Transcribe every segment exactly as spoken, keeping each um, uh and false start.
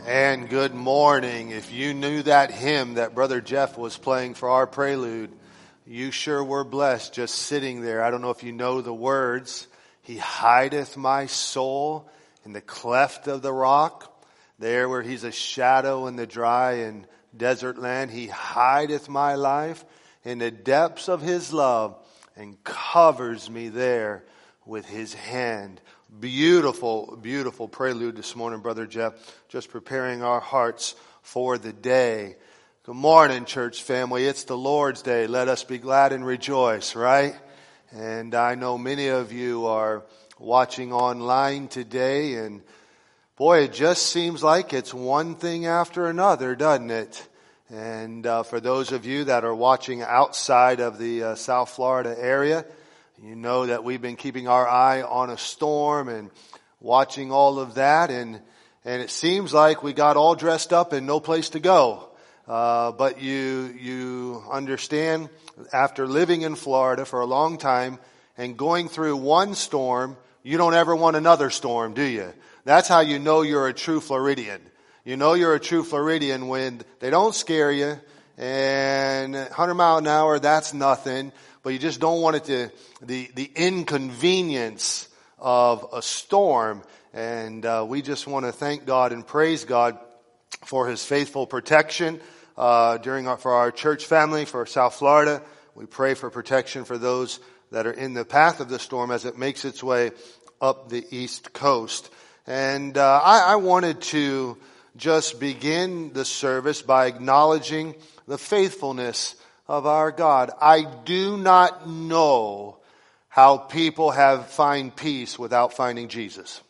And good morning. If you knew that hymn that Brother Jeff was playing for our prelude, you sure were blessed just sitting there. I don't know if you know the words. He hideth my soul in the cleft of the rock. There where he's a shadow in the dry and desert land. He hideth my life in the depths of his love and covers me there with his hand. Beautiful, beautiful prelude this morning, Brother Jeff. Just preparing our hearts for the day. Good morning, church family. It's the Lord's Day. Let us be glad and rejoice, right? And I know many of you are watching online today, and boy, it just seems like it's one thing after another, doesn't it? And uh, for those of you that are watching outside of the uh, South Florida area, you know that we've been keeping our eye on a storm and watching all of that, and and it seems like we got all dressed up and no place to go. Uh, but you you understand, after living in Florida for a long time and going through one storm, you don't ever want another storm, do you? That's how you know you're a true Floridian. You know you're a true Floridian when they don't scare you, and one hundred mile an hour, that's nothing. But you just don't want it to, the, the inconvenience of a storm. And uh, we just want to thank God and praise God for his faithful protection uh, during our, for our church family, for South Florida. We pray for protection for those that are in the path of the storm as it makes its way up the East Coast. And uh, I, I wanted to just begin the service by acknowledging the faithfulness of our God. I do not know how people have find peace without finding Jesus.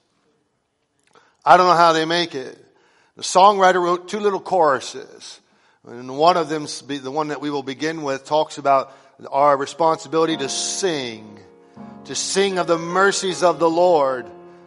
I don't know how they make it. The songwriter wrote two little choruses, and one of them, the one that we will begin with, talks about our responsibility to sing, to sing of the mercies of the Lord.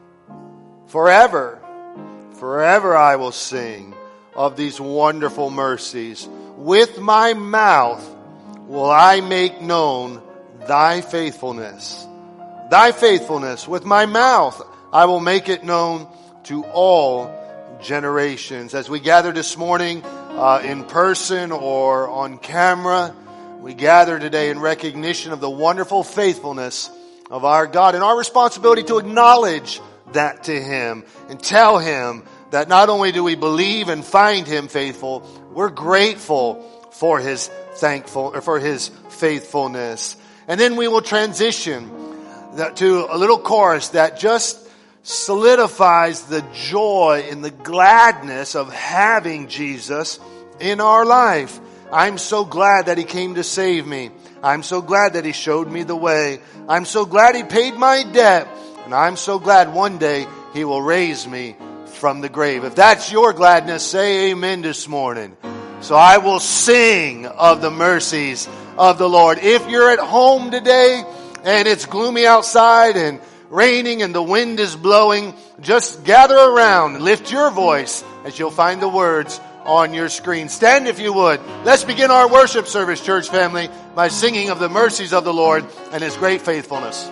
Forever, forever I will sing of these wonderful mercies. With my mouth will I make known thy faithfulness. Thy faithfulness. With my mouth I will make it known to all generations. As we gather this morning uh, in person or on camera, we gather today in recognition of the wonderful faithfulness of our God and our responsibility to acknowledge that to him and tell him that not only do we believe and find him faithful, we're grateful for his thankful or for his faithfulness. And then we will transition that to a little chorus that just solidifies the joy and the gladness of having Jesus in our life. I'm so glad that he came to save me. I'm so glad that he showed me the way. I'm so glad he paid my debt. And I'm so glad one day he will raise me from the grave. If that's your gladness, say amen this morning. So I will sing of the mercies of the Lord. If you're at home today and it's gloomy outside and raining and the wind is blowing, just gather around and lift your voice as you'll find the words on your screen. Stand if you would. Let's begin our worship service, church family, by singing of the mercies of the Lord and his great faithfulness.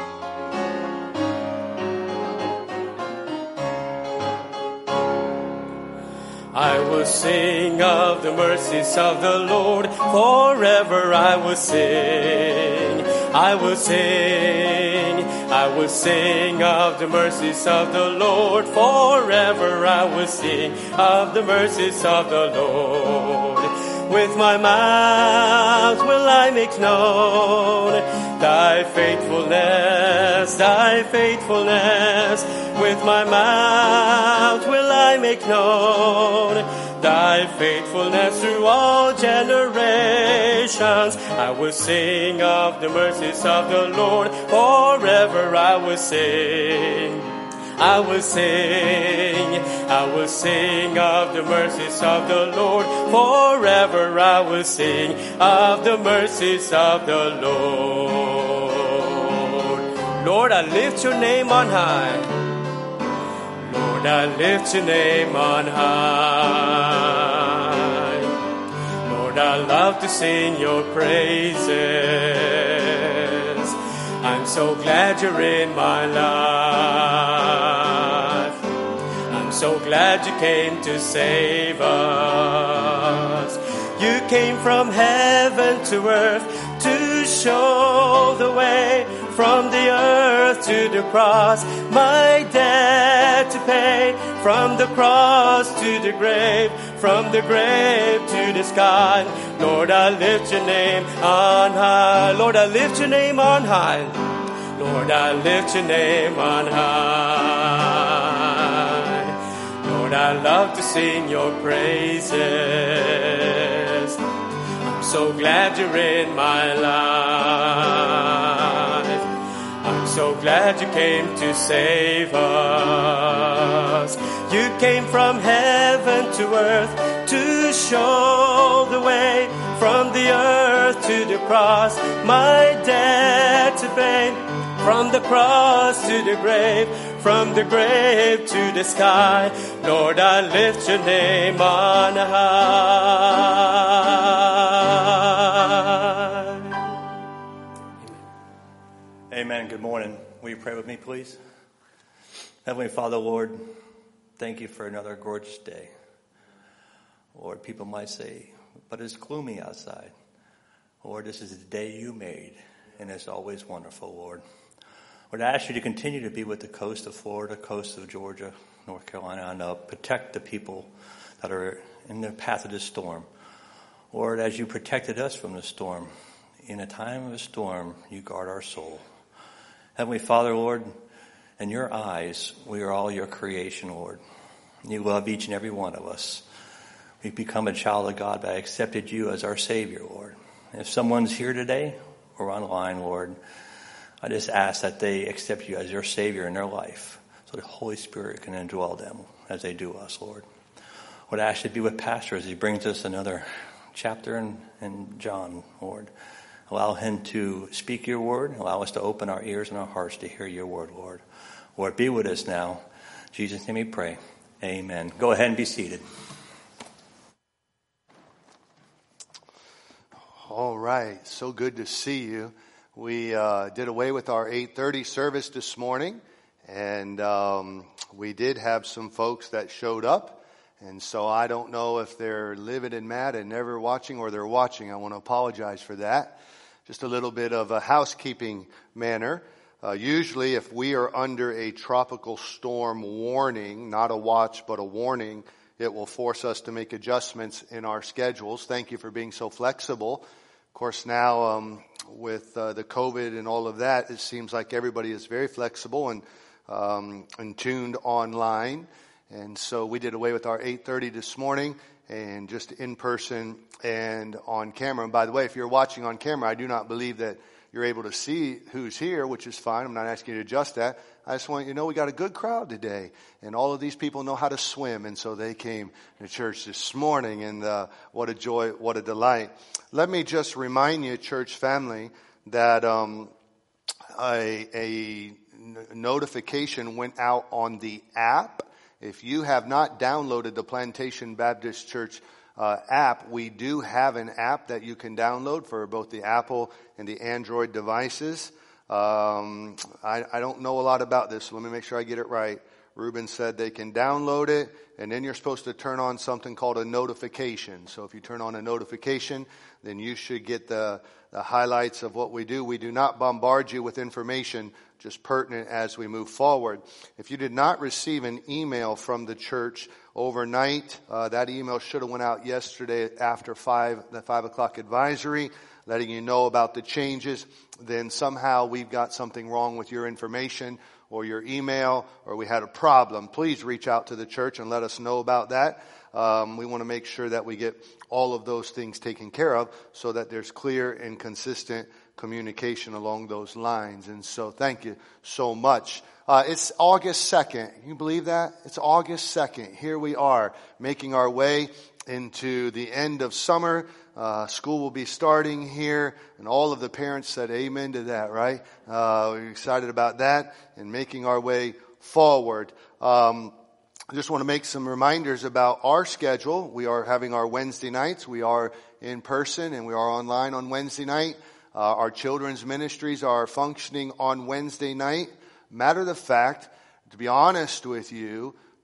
I will sing of the mercies of the Lord, forever I will sing. I will sing, I will sing of the mercies of the Lord, forever I will sing of the mercies of the Lord. With my mouth will I make known thy faithfulness, thy faithfulness. With my mouth will I make known thy faithfulness through all generations. I will sing of the mercies of the Lord, forever I will sing. I will sing, I will sing of the mercies of the Lord, forever I will sing of the mercies of the Lord. Lord, I lift your name on high. Lord, I lift your name on high. Lord, I love to sing your praises. I'm so glad you're in my life. I'm so glad you came to save us. You came from heaven to earth to show the way, from the earth to the cross, my debt to pay, from the cross to the grave, from the grave to the sky. Lord, I lift your name on high. Lord, I lift your name on high. Lord, I lift your name on high. Lord, I love to sing your praises. I'm so glad you're in my life. I'm so glad you came to save us. You came from heaven to earth to show the way, from the earth to the cross, my debt to pay, from the cross to the grave, from the grave to the sky. Lord, I lift your name on high. Amen. Good morning. Will you pray with me, please? Heavenly Father, Lord, thank you for another gorgeous day. Lord, people might say, but it's gloomy outside. Lord, this is the day you made, and it's always wonderful, Lord. Lord, I ask you to continue to be with the coast of Florida, coast of Georgia, North Carolina, and uh, protect the people that are in the path of this storm. Lord, as you protected us from the storm, in a time of a storm, you guard our soul. Heavenly Father, Lord, in your eyes, we are all your creation, Lord. You love each and every one of us. We've become a child of God by accepted you as our Savior, Lord. If someone's here today or online, Lord, I just ask that they accept you as your Savior in their life so the Holy Spirit can indwell them as they do us, Lord. Lord, I ask you to be with Pastor as he brings us another chapter in, in John, Lord. Allow him to speak your word. Allow us to open our ears and our hearts to hear your word, Lord. Lord, be with us now. In Jesus' name we pray. Amen. Go ahead and be seated. All right. So good to see you. We uh, did away with our eight thirty service this morning, and um, we did have some folks that showed up. And so I don't know if they're livid and mad and never watching, or they're watching. I want to apologize for that. Just a little bit of a housekeeping manner. Uh, usually if we are under a tropical storm warning, not a watch but a warning, it will force us to make adjustments in our schedules. Thank you for being so flexible. Of course, now um, with uh, the COVID and all of that, it seems like everybody is very flexible and, um, and tuned online. And so we did away with our eight thirty this morning, and just in person and on camera. And by the way, if you're watching on camera, I do not believe that you're able to see who's here, which is fine. I'm not asking you to adjust that. I just want you to know we got a good crowd today. And all of these people know how to swim, and so they came to church this morning. And uh, what a joy, what a delight. Let me just remind you, church family, that um, a, a notification went out on the app. If you have not downloaded the Plantation Baptist Church uh, app, we do have an app that you can download for both the Apple and the Android devices. Um, I, I don't know a lot about this, so let me make sure I get it right. Ruben said they can download it, and then you're supposed to turn on something called a notification. So if you turn on a notification, then you should get the, the highlights of what we do. We do not bombard you with information, just pertinent as we move forward. If you did not receive an email from the church overnight, uh, that email should have went out yesterday after five, the five o'clock advisory, letting you know about the changes. Then somehow we've got something wrong with your information or your email, or we had a problem. Please reach out to the church and let us know about that. Um, we want to make sure that we get all of those things taken care of so that there's clear and consistent communication along those lines. And so thank you so much. Uh, it's August second. Can you believe that? It's August second. Here we are making our way into the end of summer. Uh, school will be starting here, and all of the parents said amen to that, right? Uh, we're excited about that and making our way forward. Um, I just want to make some reminders about our schedule. We are having our Wednesday nights. We are in person and we are online on Wednesday night. Uh, our children's ministries are functioning on Wednesday night. Matter of fact, to be honest with you,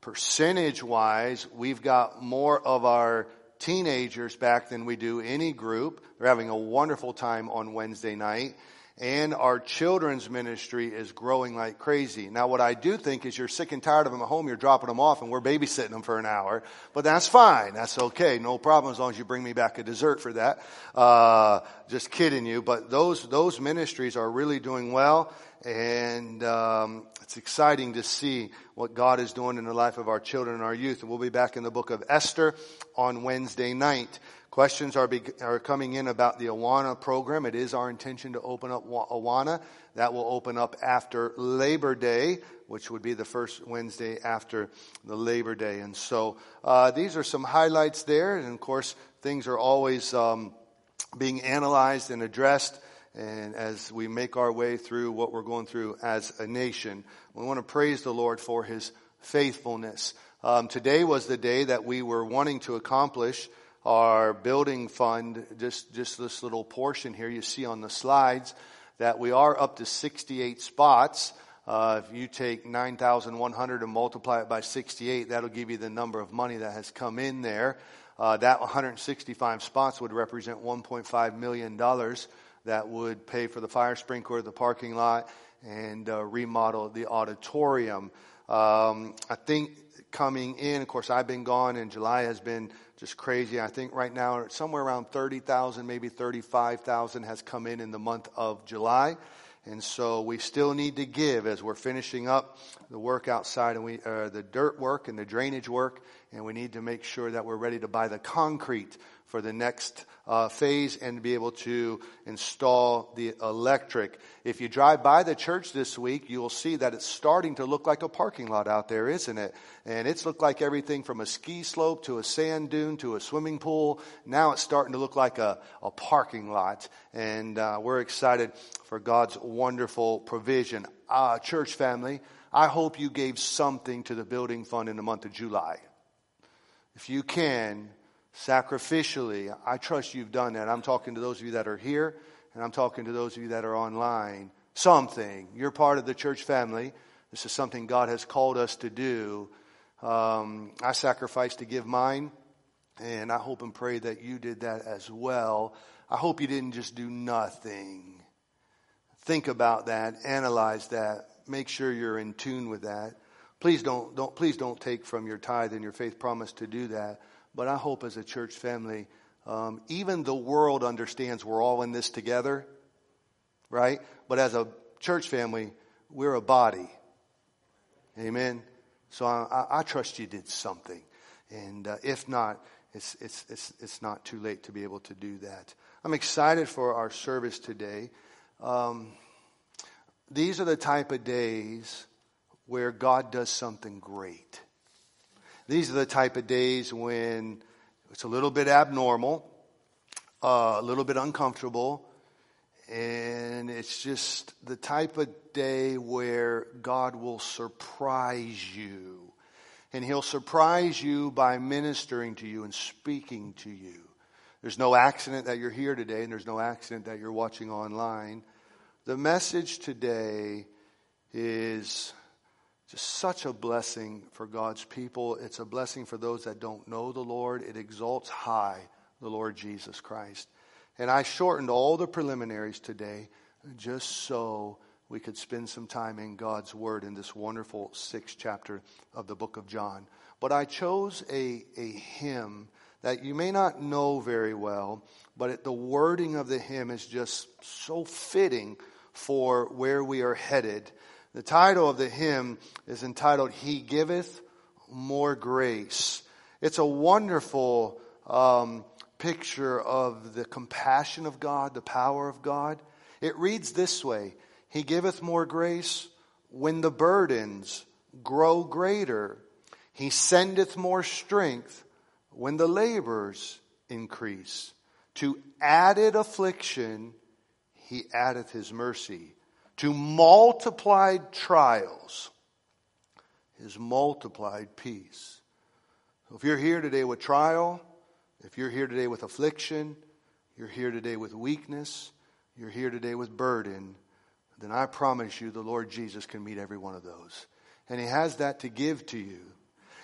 percentage-wise, we've got more of our teenagers back than we do any group. They're having a wonderful time on Wednesday night. And our children's ministry is growing like crazy. Now, what I do think is you're sick and tired of them at home. You're dropping them off and we're babysitting them for an hour. But that's fine. That's okay. No problem as long as you bring me back a dessert for that. Uh, just kidding you. But those, those ministries are really doing well. And, um, it's exciting to see what God is doing in the life of our children and our youth. And we'll be back in the book of Esther on Wednesday night. Questions are, be, are coming in about the Awana program. It is our intention to open up Awana. That will open up after Labor Day, which would be the first Wednesday after the Labor Day. And so uh, these are some highlights there. And, of course, things are always um, being analyzed and addressed. And as we make our way through what we're going through as a nation, we want to praise the Lord for His faithfulness. Um, today was the day that we were wanting to accomplish our building fund, just, just this little portion here you see on the slides, that we are up to sixty-eight spots. Uh, if you take nine thousand one hundred and multiply it by sixty-eight, that'll give you the number of money that has come in there. Uh, that one hundred sixty-five spots would represent one point five million dollars that would pay for the fire sprinkler, the parking lot, and uh, remodel the auditorium. Um, I think coming in, of course, I've been gone and July has been just crazy. I think right now somewhere around thirty thousand, maybe thirty-five thousand has come in in the month of July. And so we still need to give as we're finishing up the work outside and we, uh, the dirt work and the drainage work. And we need to make sure that we're ready to buy the concrete for the next uh, phase and be able to install the electric. If you drive by the church this week, you will see that it's starting to look like a parking lot out there, isn't it? And it's looked like everything from a ski slope to a sand dune to a swimming pool. Now it's starting to look like a, a parking lot. And uh, we're excited for God's wonderful provision. Uh, church family, I hope you gave something to the building fund in the month of July. If you can, sacrificially, I trust you've done that. I'm talking to those of you that are here, and I'm talking to those of you that are online. Something. You're part of the church family. This is something God has called us to do. Um, I sacrificed to give mine, and I hope and pray that you did that as well. I hope you didn't just do nothing. Think about that. Analyze that. Make sure you're in tune with that. Please don't, don't, please don't take from your tithe and your faith promise to do that. But I hope as a church family, um, even the world understands we're all in this together, right? But as a church family, we're a body. Amen. So I, I, I trust you did something. And uh, if not, it's, it's, it's, it's not too late to be able to do that. I'm excited for our service today. Um, these are the type of days where God does something great. These are the type of days when it's a little bit abnormal, uh, a little bit uncomfortable, and it's just the type of day where God will surprise you. And He'll surprise you by ministering to you and speaking to you. There's no accident that you're here today, and there's no accident that you're watching online. The message today is just such a blessing for God's people. It's a blessing for those that don't know the Lord. It exalts high the Lord Jesus Christ. And I shortened all the preliminaries today just so we could spend some time in God's Word in this wonderful sixth chapter of the book of John. But I chose a, a hymn that you may not know very well, but it, the wording of the hymn is just so fitting for where we are headed. The title of the hymn is entitled, He Giveth More Grace. It's a wonderful um, picture of the compassion of God, the power of God. It reads this way, He giveth more grace when the burdens grow greater. He sendeth more strength when the labors increase. To added affliction, He addeth His mercy. To multiplied trials, His multiplied peace. So if you're here today with trial, if you're here today with affliction, you're here today with weakness, you're here today with burden, then I promise you the Lord Jesus can meet every one of those. And He has that to give to you.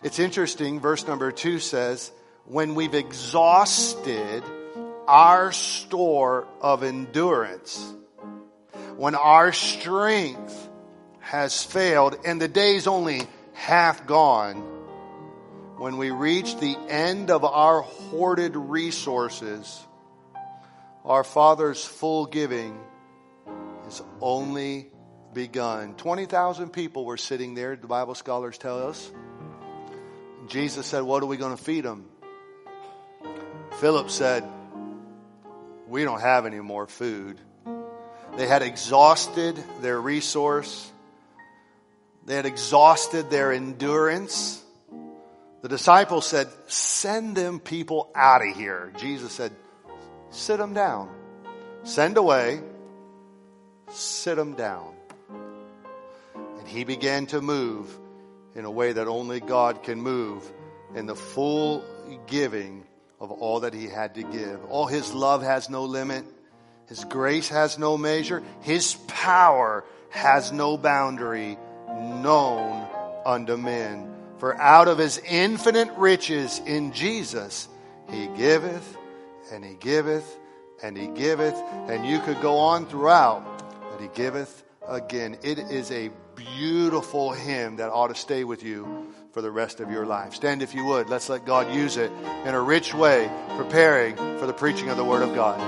It's interesting, verse number two says, when we've exhausted our store of endurance, when our strength has failed and the day's only half gone, when we reach the end of our hoarded resources, our Father's full giving is only begun. twenty thousand people were sitting there, the Bible scholars tell us. Jesus said, what are we going to feed them? Philip said, we don't have any more food. They had exhausted their resource. They had exhausted their endurance. The disciples said, send them people out of here. Jesus said, sit them down. Send away. Sit them down. And he began to move in a way that only God can move, in the full giving of all that he had to give. All his love has no limit. His grace has no measure. His power has no boundary known unto men. For out of his infinite riches in Jesus, he giveth and he giveth and he giveth. And you could go on throughout, that he giveth again. It is a beautiful hymn that ought to stay with you for the rest of your life. Stand if you would. Let's let God use it in a rich way, preparing for the preaching of the Word of God.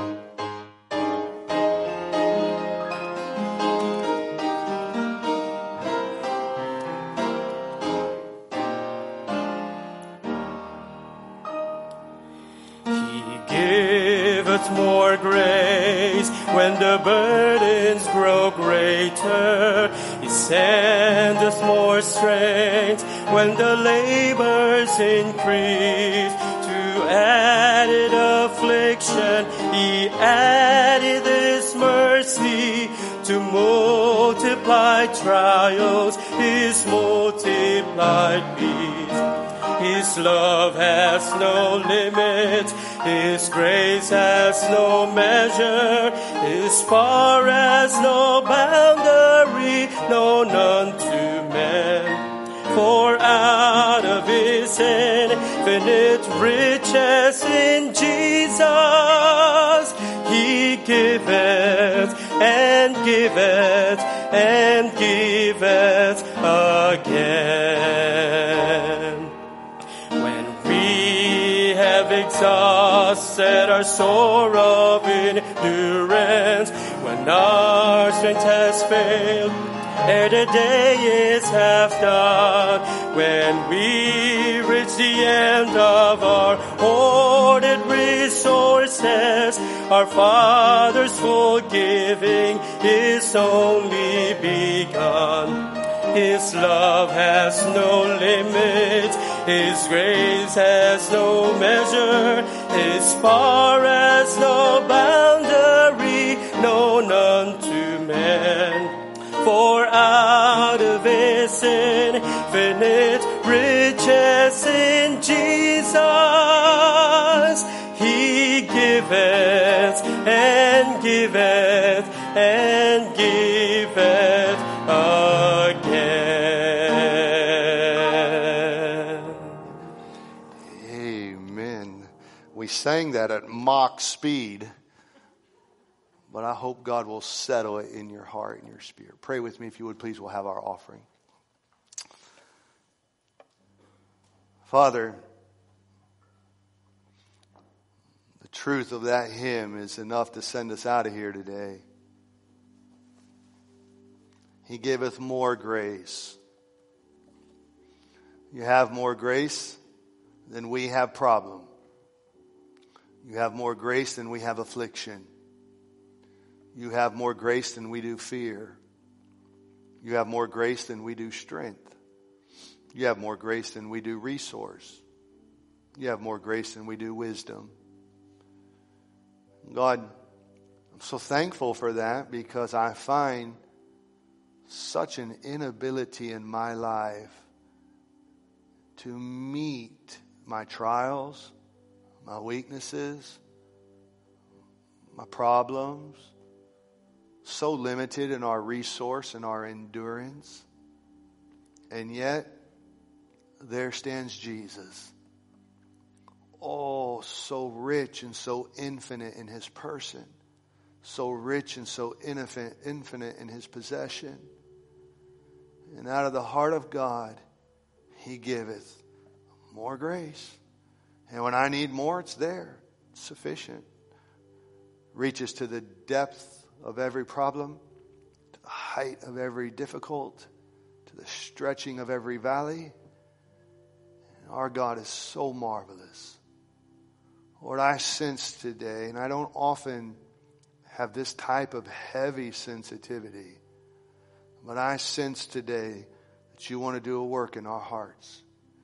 More grace when the burdens grow greater. He sendeth more strength when the labors increase. To added affliction he added this mercy. To multiply trials his multiplied peace. His love has no limit. His grace has no measure. His power has no boundary, known unto men. For out of his infinite riches in Jesus, he giveth and giveth and giveth again. Exhausted our store of endurance, when our strength has failed, ere the day is half done, when we reach the end of our hoarded resources, our Father's full giving is only begun. His love has no limit. His grace has no measure. His power has no boundary, known unto men. For out of his infinite riches in Jesus, he giveth and giveth and giveth again. We sang that at mock speed, but I hope God will settle it in your heart and your spirit. Pray with me if you would, please. We'll have our offering. Father, the truth of that hymn is enough to send us out of here today. He giveth more grace. You have more grace than we have problem. You have more grace than we have affliction. You have more grace than we do fear. You have more grace than we do strength. You have more grace than we do resource. You have more grace than we do wisdom. God, I'm so thankful for that, because I find such an inability in my life to meet my trials, my weaknesses, my problems, so limited in our resource and our endurance. And yet, there stands Jesus. Oh, so rich and so infinite in his person. So rich and so infinite, infinite in his possession. And out of the heart of God, he giveth more grace. And when I need more, it's there. It's sufficient. Reaches to the depth of every problem, to the height of every difficult, to the stretching of every valley. And our God is so marvelous. Lord, I sense today, and I don't often have this type of heavy sensitivity, but I sense today that you want to do a work in our hearts.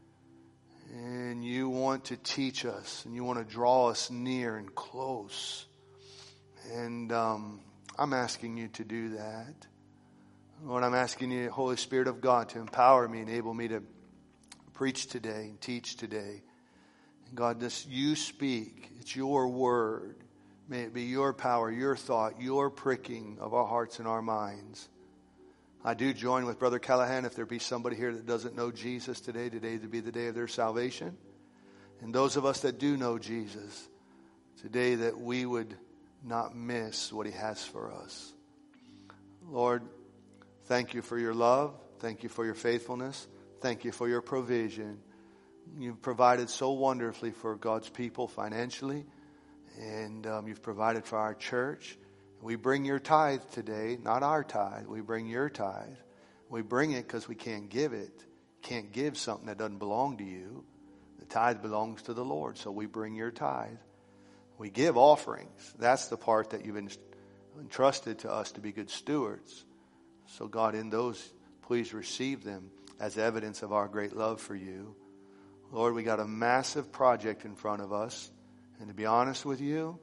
And you want to teach us, and you want to draw us near and close. And um, I'm asking you to do that. Lord, I'm asking you, Holy Spirit of God, to empower me, enable me to preach today and teach today. And God, this you speak. It's your word. May it be your power, your thought, your pricking of our hearts and our minds. I do join with Brother Callahan. If there be somebody here that doesn't know Jesus today, today to be the day of their salvation. And those of us that do know Jesus, today that we would not miss what he has for us. Lord, thank you for your love. Thank you for your faithfulness. Thank you for your provision. You've provided so wonderfully for God's people financially. And um, you've provided for our church. We bring your tithe today, not our tithe. We bring your tithe. We bring it because we can't give it. Can't give something that doesn't belong to you. The tithe belongs to the Lord, so we bring your tithe. We give offerings. That's the part that you've entrusted to us to be good stewards. So God, in those, please receive them as evidence of our great love for you. Lord, we got a massive project in front of us. And to be honest with you,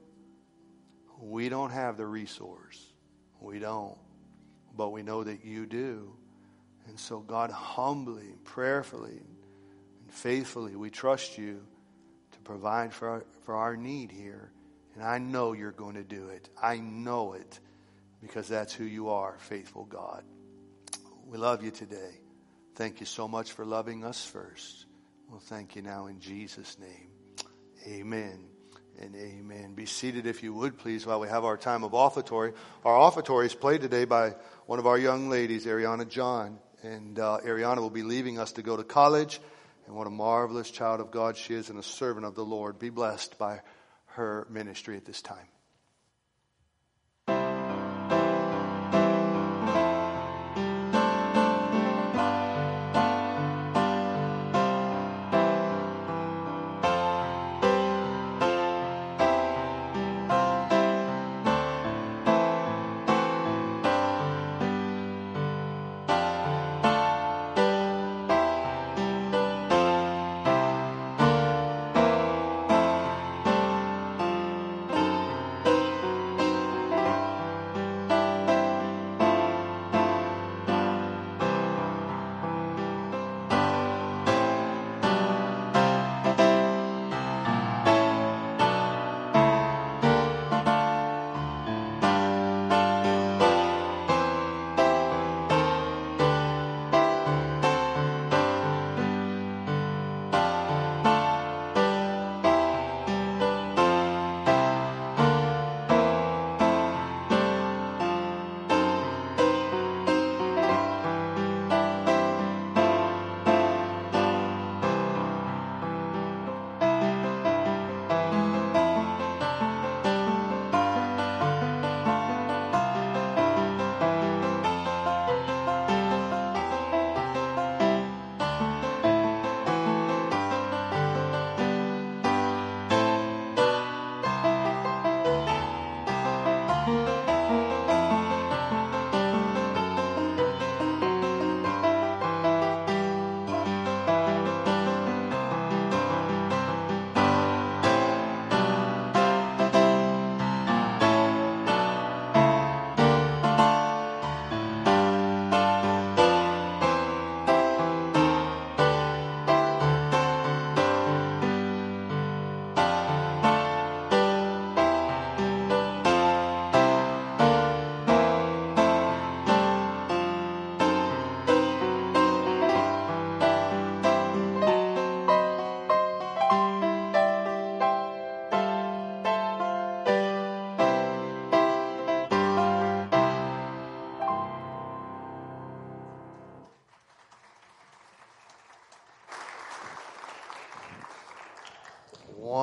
we don't have the resource. We don't. But we know that you do. And so God, humbly, prayerfully, and faithfully, we trust you to provide for our, for our need here. And I know you're going to do it. I know it because that's who you are, faithful God. We love you today. Thank you so much for loving us first. Well, thank you now in Jesus' name. Amen. And amen. Be seated if you would, please, while we have our time of offertory. Our offertory is played today by one of our young ladies, Ariana John. And uh, Ariana will be leaving us to go to college. And what a marvelous child of God she is and a servant of the Lord. Be blessed by her ministry at this time.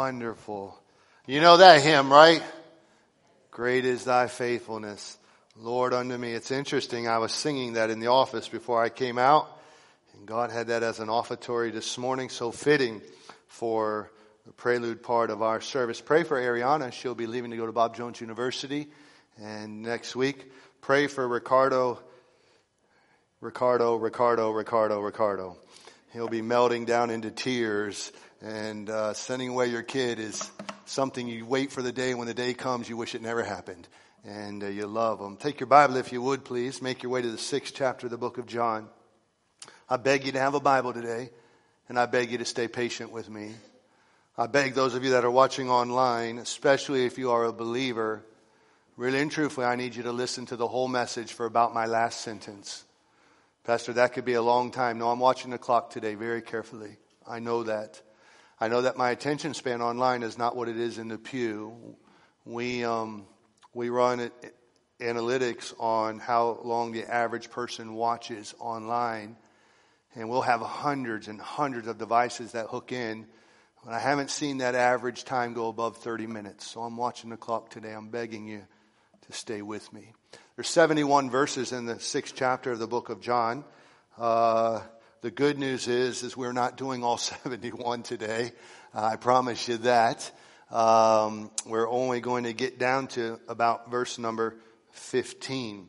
Wonderful. You know that hymn, right? Great is thy faithfulness, Lord, unto me. It's interesting. I was singing that in the office before I came out. And God had that as an offertory this morning. So fitting for the prelude part of our service. Pray for Ariana. She'll be leaving to go to Bob Jones University. And next week, pray for Ricardo, Ricardo, Ricardo, Ricardo, Ricardo. He'll be melting down into tears. And uh, sending away your kid is something you wait for the day. When the day comes, you wish it never happened. And uh, you love them. Take your Bible, if you would, please. Make your way to the sixth chapter of the book of John. I beg you to have a Bible today. And I beg you to stay patient with me. I beg those of you that are watching online, especially if you are a believer, really and truthfully, I need you to listen to the whole message for about my last sentence. Pastor, that could be a long time. No, I'm watching the clock today very carefully. I know that. I know that my attention span online is not what it is in the pew. We um, we run it, analytics on how long the average person watches online. And we'll have hundreds and hundreds of devices that hook in. And I haven't seen that average time go above thirty minutes. So I'm watching the clock today. I'm begging you to stay with me. There's seventy-one verses in the sixth chapter of the book of John. Uh, the good news is, is we're not doing all seventy-one today. Uh, I promise you that. Um, we're only going to get down to about verse number fifteen.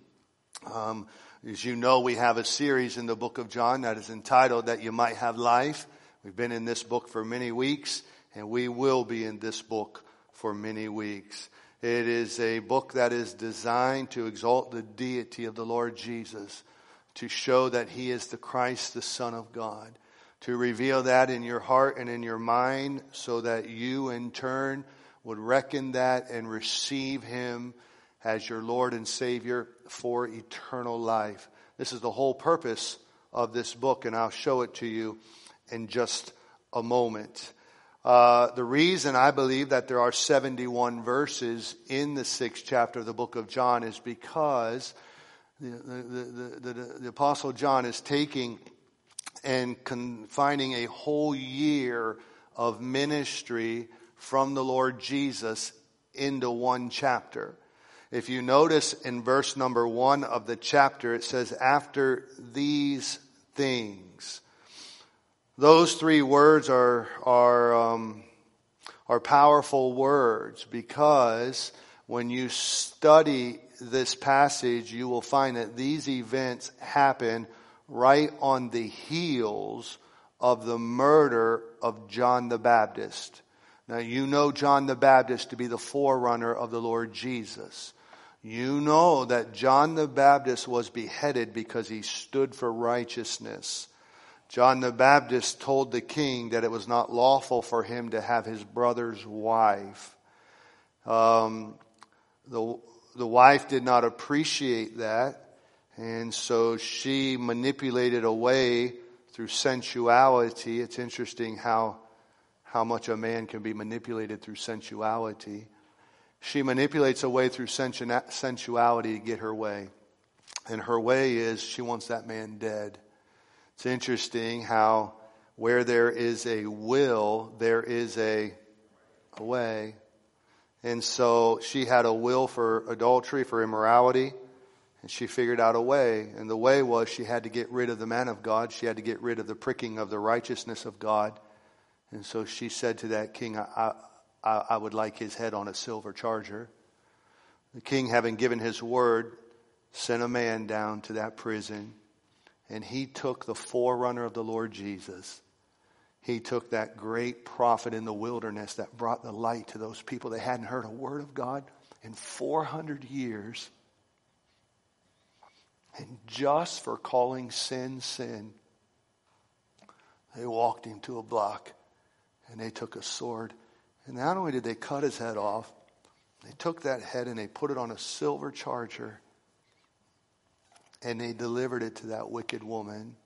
Um, as you know, we have a series in the book of John that is entitled That You Might Have Life. We've been in this book for many weeks, and we will be in this book for many weeks. It is a book that is designed to exalt the deity of the Lord Jesus, to show that He is the Christ, the Son of God, to reveal that in your heart and in your mind so that you in turn would reckon that and receive Him as your Lord and Savior for eternal life. This is the whole purpose of this book, and I'll show it to you in just a moment. Uh, the reason I believe that there are seventy-one verses in the sixth chapter of the book of John is because the, the, the, the, the, the Apostle John is taking and confining a whole year of ministry from the Lord Jesus into one chapter. If you notice in verse number one of the chapter, it says, after these things. Those three words are are um, are powerful words, because when you study this passage, you will find that these events happen right on the heels of the murder of John the Baptist. Now, you know John the Baptist to be the forerunner of the Lord Jesus. You know that John the Baptist was beheaded because he stood for righteousness. John the Baptist told the king that it was not lawful for him to have his brother's wife. Um, the, the wife did not appreciate that, and so she manipulated away through sensuality. It's interesting how, how much a man can be manipulated through sensuality. She manipulates away through sensuality to get her way. And her way is she wants that man dead. It's interesting how where there is a will, there is a, a way. And so she had a will for adultery, for immorality, and she figured out a way. And the way was she had to get rid of the man of God. She had to get rid of the pricking of the righteousness of God. And so she said to that king, I, I, I would like his head on a silver charger. The king, having given his word, sent a man down to that prison. And he took the forerunner of the Lord Jesus. He took that great prophet in the wilderness that brought the light to those people. They hadn't heard a word of God in four hundred years. And just for calling sin, sin, they walked him to a block. And they took a sword. And not only did they cut his head off, they took that head and they put it on a silver charger. And they delivered it to that wicked woman.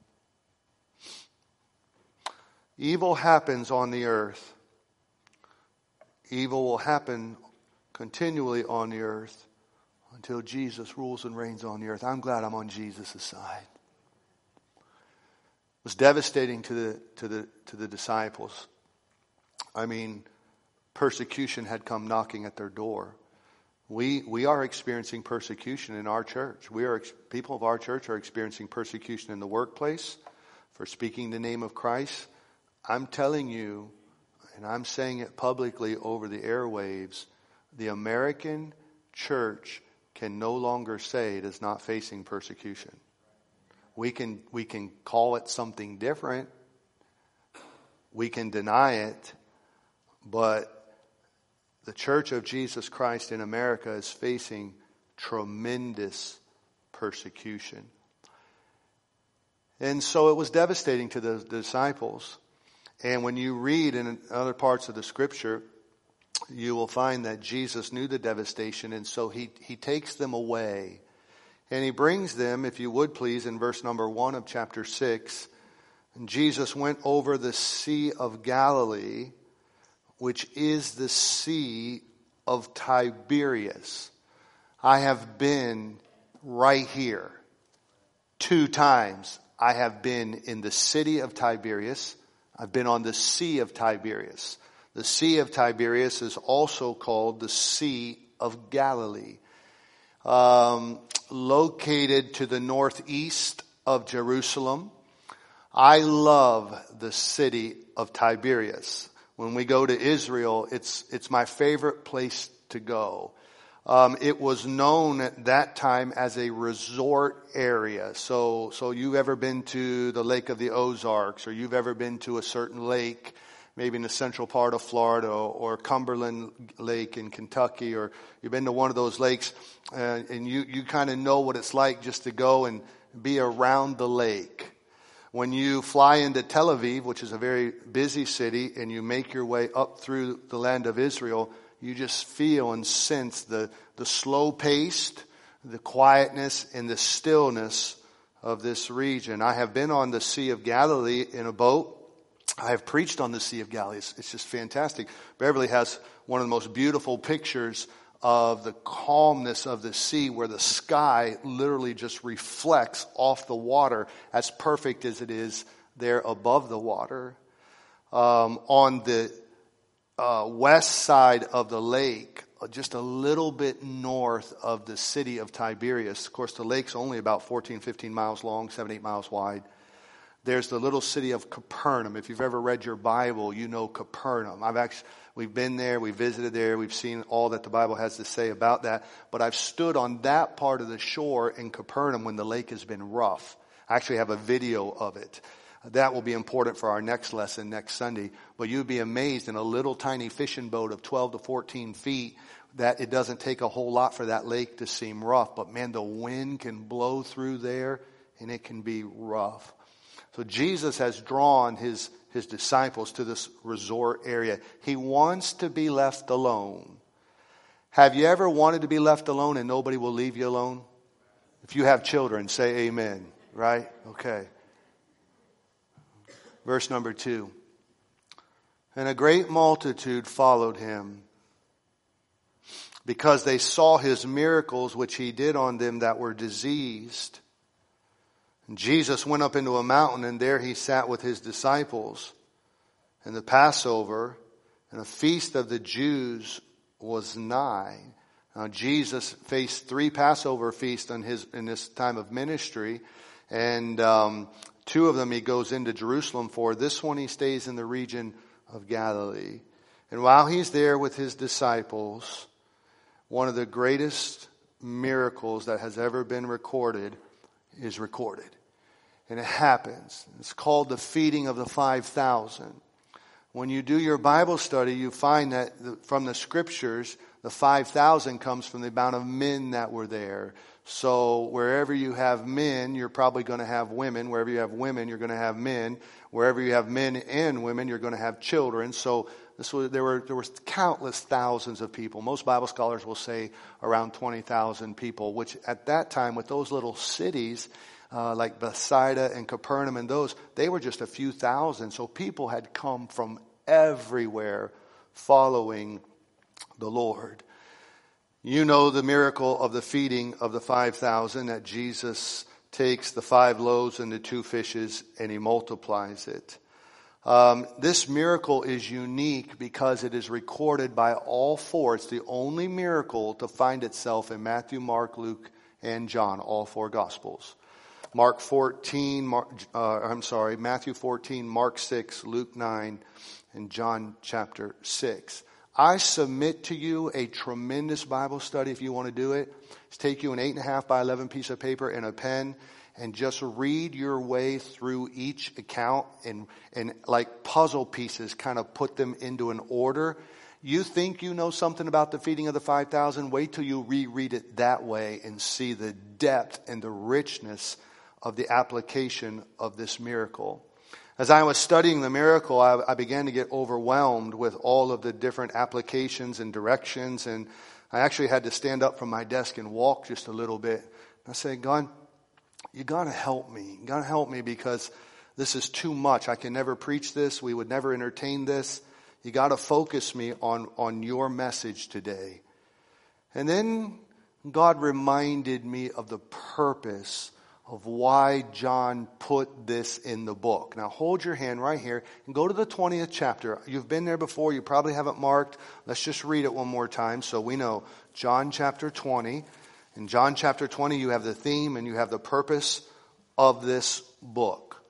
Evil happens on the earth. Evil will happen continually on the earth until Jesus rules and reigns on the earth. I'm glad I'm on Jesus' side. It was devastating to the to the to the disciples. I mean, persecution had come knocking at their door. We we are experiencing persecution in our church. We are people of our church are experiencing persecution in the workplace for speaking the name of Christ. I'm telling you, and I'm saying it publicly over the airwaves, the American church can no longer say it is not facing persecution. We can we can call it something different. We can deny it, but the Church of Jesus Christ in America is facing tremendous persecution. And so it was devastating to the disciples. And when you read in other parts of the scripture, you will find that Jesus knew the devastation, and so he, he takes them away. And he brings them, if you would please, in verse number one of chapter six. And Jesus went over the Sea of Galilee, which is the Sea of Tiberias. I have been right here. Two times I have been in the city of Tiberias. I've been on the Sea of Tiberias. The Sea of Tiberias is also called the Sea of Galilee. Um, located to the northeast of Jerusalem. I love the city of Tiberias. When we go to Israel, it's it's my favorite place to go. Um, it was known at that time as a resort area. So, so you've ever been to the Lake of the Ozarks, or you've ever been to a certain lake, maybe in the central part of Florida, or Cumberland Lake in Kentucky, or you've been to one of those lakes, uh, and you, you kind of know what it's like just to go and be around the lake. When you fly into Tel Aviv, which is a very busy city, and you make your way up through the land of Israel, you just feel and sense the, the slow paced, the quietness and the stillness of this region. I have been on the Sea of Galilee in a boat. I have preached on the Sea of Galilee. It's, it's just fantastic. Beverly has one of the most beautiful pictures of the calmness of the sea, where the sky literally just reflects off the water, as perfect as it is there above the water. Um, on the uh, west side of the lake, just a little bit north of the city of Tiberias. Of course, the lake's only about fourteen, fifteen miles long, seven, eight miles wide. There's the little city of Capernaum. If you've ever read your Bible, you know Capernaum. I've actually, we've been there, we visited there, we've seen all that the Bible has to say about that. But I've stood on that part of the shore in Capernaum when the lake has been rough. I actually have a video of it. That will be important for our next lesson next Sunday. But you'd be amazed in a little tiny fishing boat of twelve to fourteen feet that it doesn't take a whole lot for that lake to seem rough. But man, the wind can blow through there and it can be rough. So Jesus has drawn his, his disciples to this resort area. He wants to be left alone. Have you ever wanted to be left alone and nobody will leave you alone? If you have children, say amen, right? Okay. Verse number two. And a great multitude followed him, because they saw his miracles which he did on them that were diseased. And Jesus went up into a mountain, and there he sat with his disciples. And the Passover and a feast of the Jews was nigh. Now Jesus faced three Passover feasts in his in this time of ministry, and um, two of them he goes into Jerusalem for. This one he stays in the region of Galilee. And while he's there with his disciples, one of the greatest miracles that has ever been recorded is recorded. And it happens. It's called the feeding of the five thousand. When you do your Bible study, you find that from the scriptures, the five thousand comes from the amount of men that were there. So wherever you have men, you're probably going to have women. Wherever you have women, you're going to have men. Wherever you have men and women, you're going to have children. So this was, there were there were countless thousands of people. Most Bible scholars will say around twenty thousand people, which at that time with those little cities, Uh, like Bethsaida and Capernaum and those, they were just a few thousand. So people had come from everywhere following the Lord. You know the miracle of the feeding of the five thousand, that Jesus takes the five loaves and the two fishes and he multiplies it. Um, this miracle is unique because it is recorded by all four. It's the only miracle to find itself in Matthew, Mark, Luke, and John, all four Gospels. Mark fourteen, Mark, uh, I'm sorry, Matthew fourteen, Mark six, Luke nine, and John chapter six. I submit to you a tremendous Bible study if you want to do it. It's take you an eight and a half by eleven piece of paper and a pen and just read your way through each account and, and like puzzle pieces, kind of put them into an order. You think you know something about the feeding of the five thousand? Wait till you reread it that way and see the depth and the richness of the application of this miracle. As I was studying the miracle, I, I began to get overwhelmed with all of the different applications and directions, and I actually had to stand up from my desk and walk just a little bit. I said, God, you got to help me. You got to help me because this is too much. I can never preach this. We would never entertain this. You got to focus me on, on your message today. And then God reminded me of the purpose of why John put this in the book. Now hold your hand right here and go to the twentieth chapter. You've been there before. You probably haven't marked. Let's just read it one more time so we know. John chapter twenty. In John chapter twenty, you have the theme and you have the purpose of this book.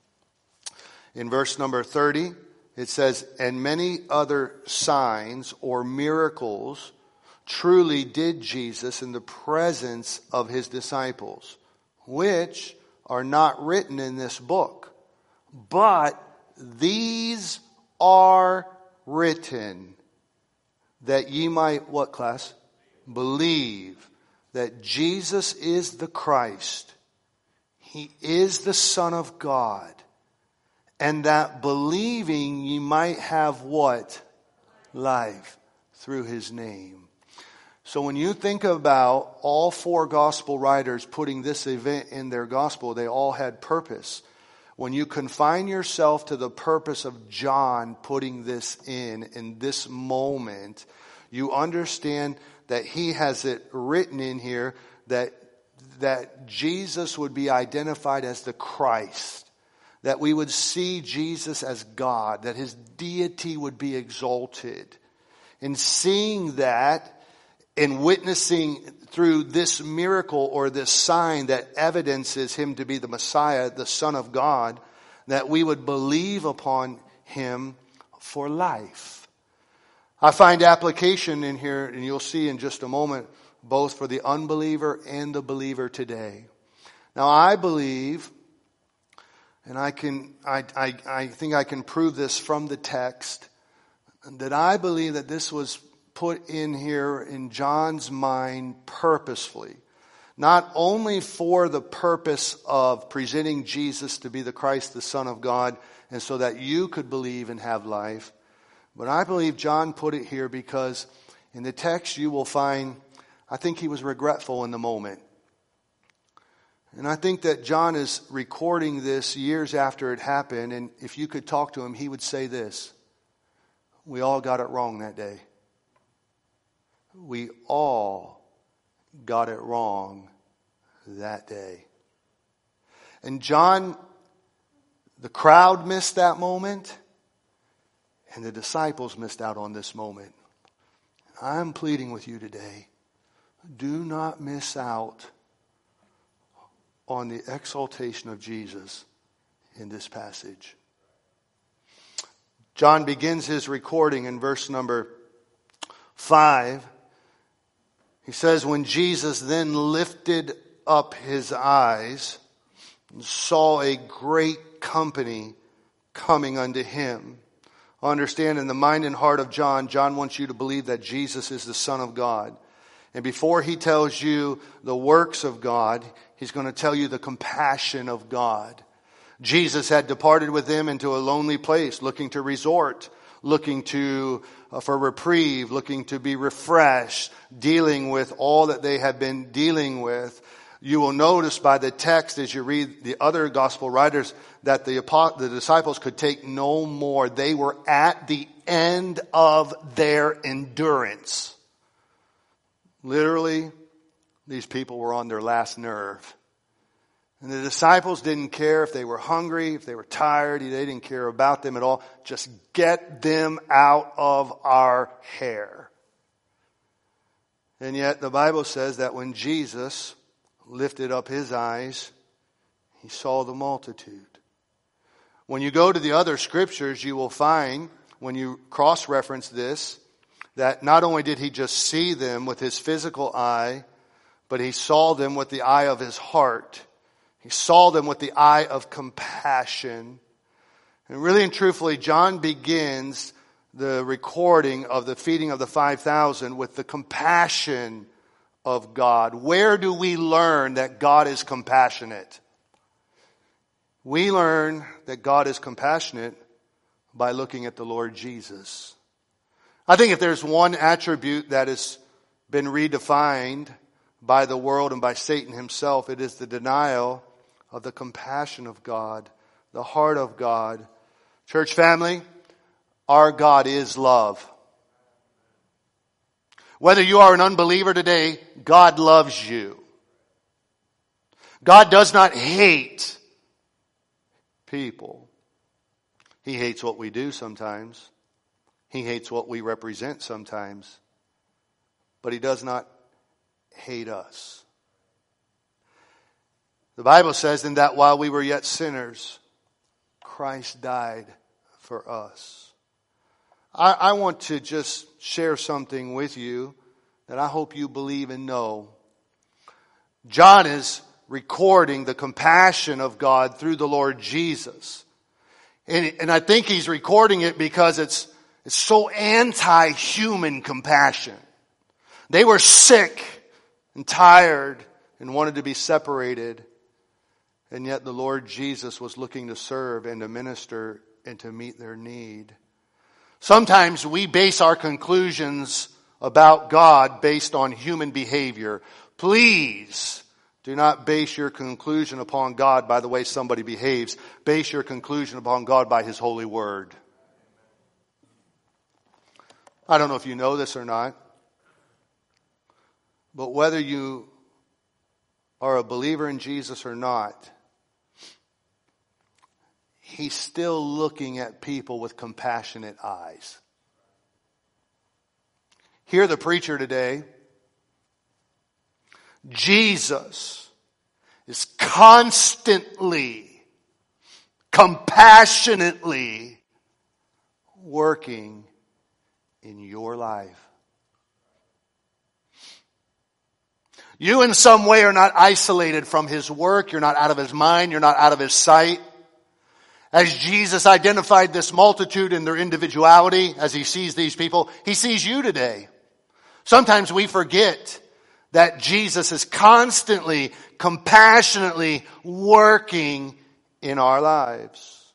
In verse number thirty, it says, and many other signs or miracles truly did Jesus in the presence of his disciples, which are not written in this book. But these are written that ye might, what class? Believe that Jesus is the Christ. He is the Son of God. And that believing ye might have what? Life through his name. So when you think about all four gospel writers putting this event in their gospel, they all had purpose. When you confine yourself to the purpose of John putting this in, in this moment, you understand that he has it written in here that, that Jesus would be identified as the Christ. That we would see Jesus as God, that his deity would be exalted. In seeing that, in witnessing through this miracle or this sign that evidences him to be the Messiah, the Son of God, that we would believe upon him for life. I find application in here, and you'll see in just a moment, both for the unbeliever and the believer today. Now I believe, and I can, I, I, I think I can prove this from the text, that I believe that this was put in here in John's mind purposefully. Not only for the purpose of presenting Jesus to be the Christ, the Son of God, and so that you could believe and have life, but I believe John put it here because in the text you will find, I think he was regretful in the moment. And I think that John is recording this years after it happened, and if you could talk to him, he would say this: we all got it wrong that day. We all got it wrong that day. And John, the crowd missed that moment, and the disciples missed out on this moment. I'm pleading with you today, do not miss out on the exaltation of Jesus in this passage. John begins his recording in verse number five. He says, when Jesus then lifted up his eyes and saw a great company coming unto him. Understand, in the mind and heart of John, John wants you to believe that Jesus is the Son of God. And before he tells you the works of God, he's going to tell you the compassion of God. Jesus had departed with them into a lonely place, looking to resort, looking to uh, for reprieve, looking to be refreshed, dealing with all that they had been dealing with. You will notice by the text as you read the other gospel writers that the, the disciples could take no more. They were at the end of their endurance. Literally, these people were on their last nerve. And the disciples didn't care if they were hungry, if they were tired. They didn't care about them at all. Just get them out of our hair. And yet the Bible says that when Jesus lifted up his eyes, he saw the multitude. When you go to the other scriptures, you will find, when you cross-reference this, that not only did he just see them with his physical eye, but he saw them with the eye of his heart. He saw them with the eye of compassion. And really and truthfully, John begins the recording of the feeding of the five thousand with the compassion of God. Where do we learn that God is compassionate? We learn that God is compassionate by looking at the Lord Jesus. I think if there's one attribute that has been redefined by the world and by Satan himself, it is the denial of the compassion of God, the heart of God. Church family, our God is love. Whether you are an unbeliever today, God loves you. God does not hate people. He hates what we do sometimes. He hates what we represent sometimes. But he does not hate us. The Bible says in that while we were yet sinners, Christ died for us. I, I want to just share something with you that I hope you believe and know. John is recording the compassion of God through the Lord Jesus. And, and I think he's recording it because it's, it's so anti-human compassion. They were sick and tired and wanted to be separated. And yet the Lord Jesus was looking to serve and to minister and to meet their need. Sometimes we base our conclusions about God based on human behavior. Please do not base your conclusion upon God by the way somebody behaves. Base your conclusion upon God by His holy word. I don't know if you know this or not, but whether you are a believer in Jesus or not, He's still looking at people with compassionate eyes. Hear the preacher today. Jesus is constantly, compassionately working in your life. You in some way are not isolated from His work. You're not out of His mind. You're not out of His sight. As Jesus identified this multitude in their individuality, as He sees these people, He sees you today. Sometimes we forget that Jesus is constantly, compassionately working in our lives.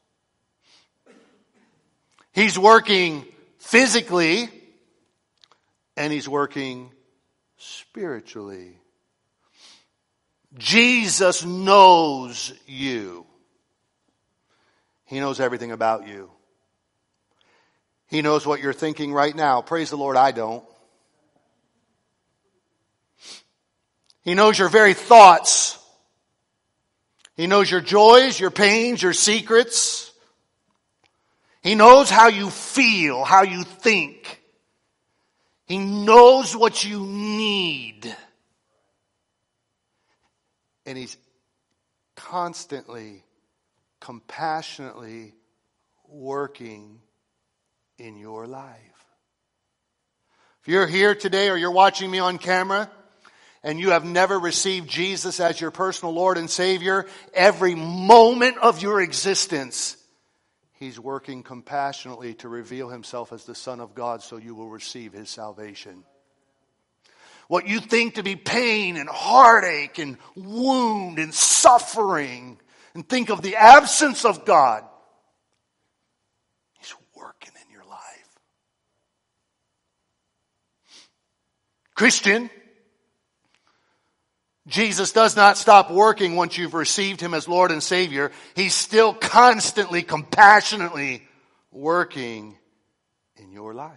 He's working physically and He's working spiritually. Jesus knows you. He knows everything about you. He knows what you're thinking right now. Praise the Lord, I don't. He knows your very thoughts. He knows your joys, your pains, your secrets. He knows how you feel, how you think. He knows what you need. And He's constantly, compassionately working in your life. If you're here today or you're watching me on camera and you have never received Jesus as your personal Lord and Savior, every moment of your existence, He's working compassionately to reveal Himself as the Son of God so you will receive His salvation. What you think to be pain and heartache and wound and suffering, and think of the absence of God, He's working in your life. Christian, Jesus does not stop working once you've received Him as Lord and Savior. He's still constantly, compassionately working in your life.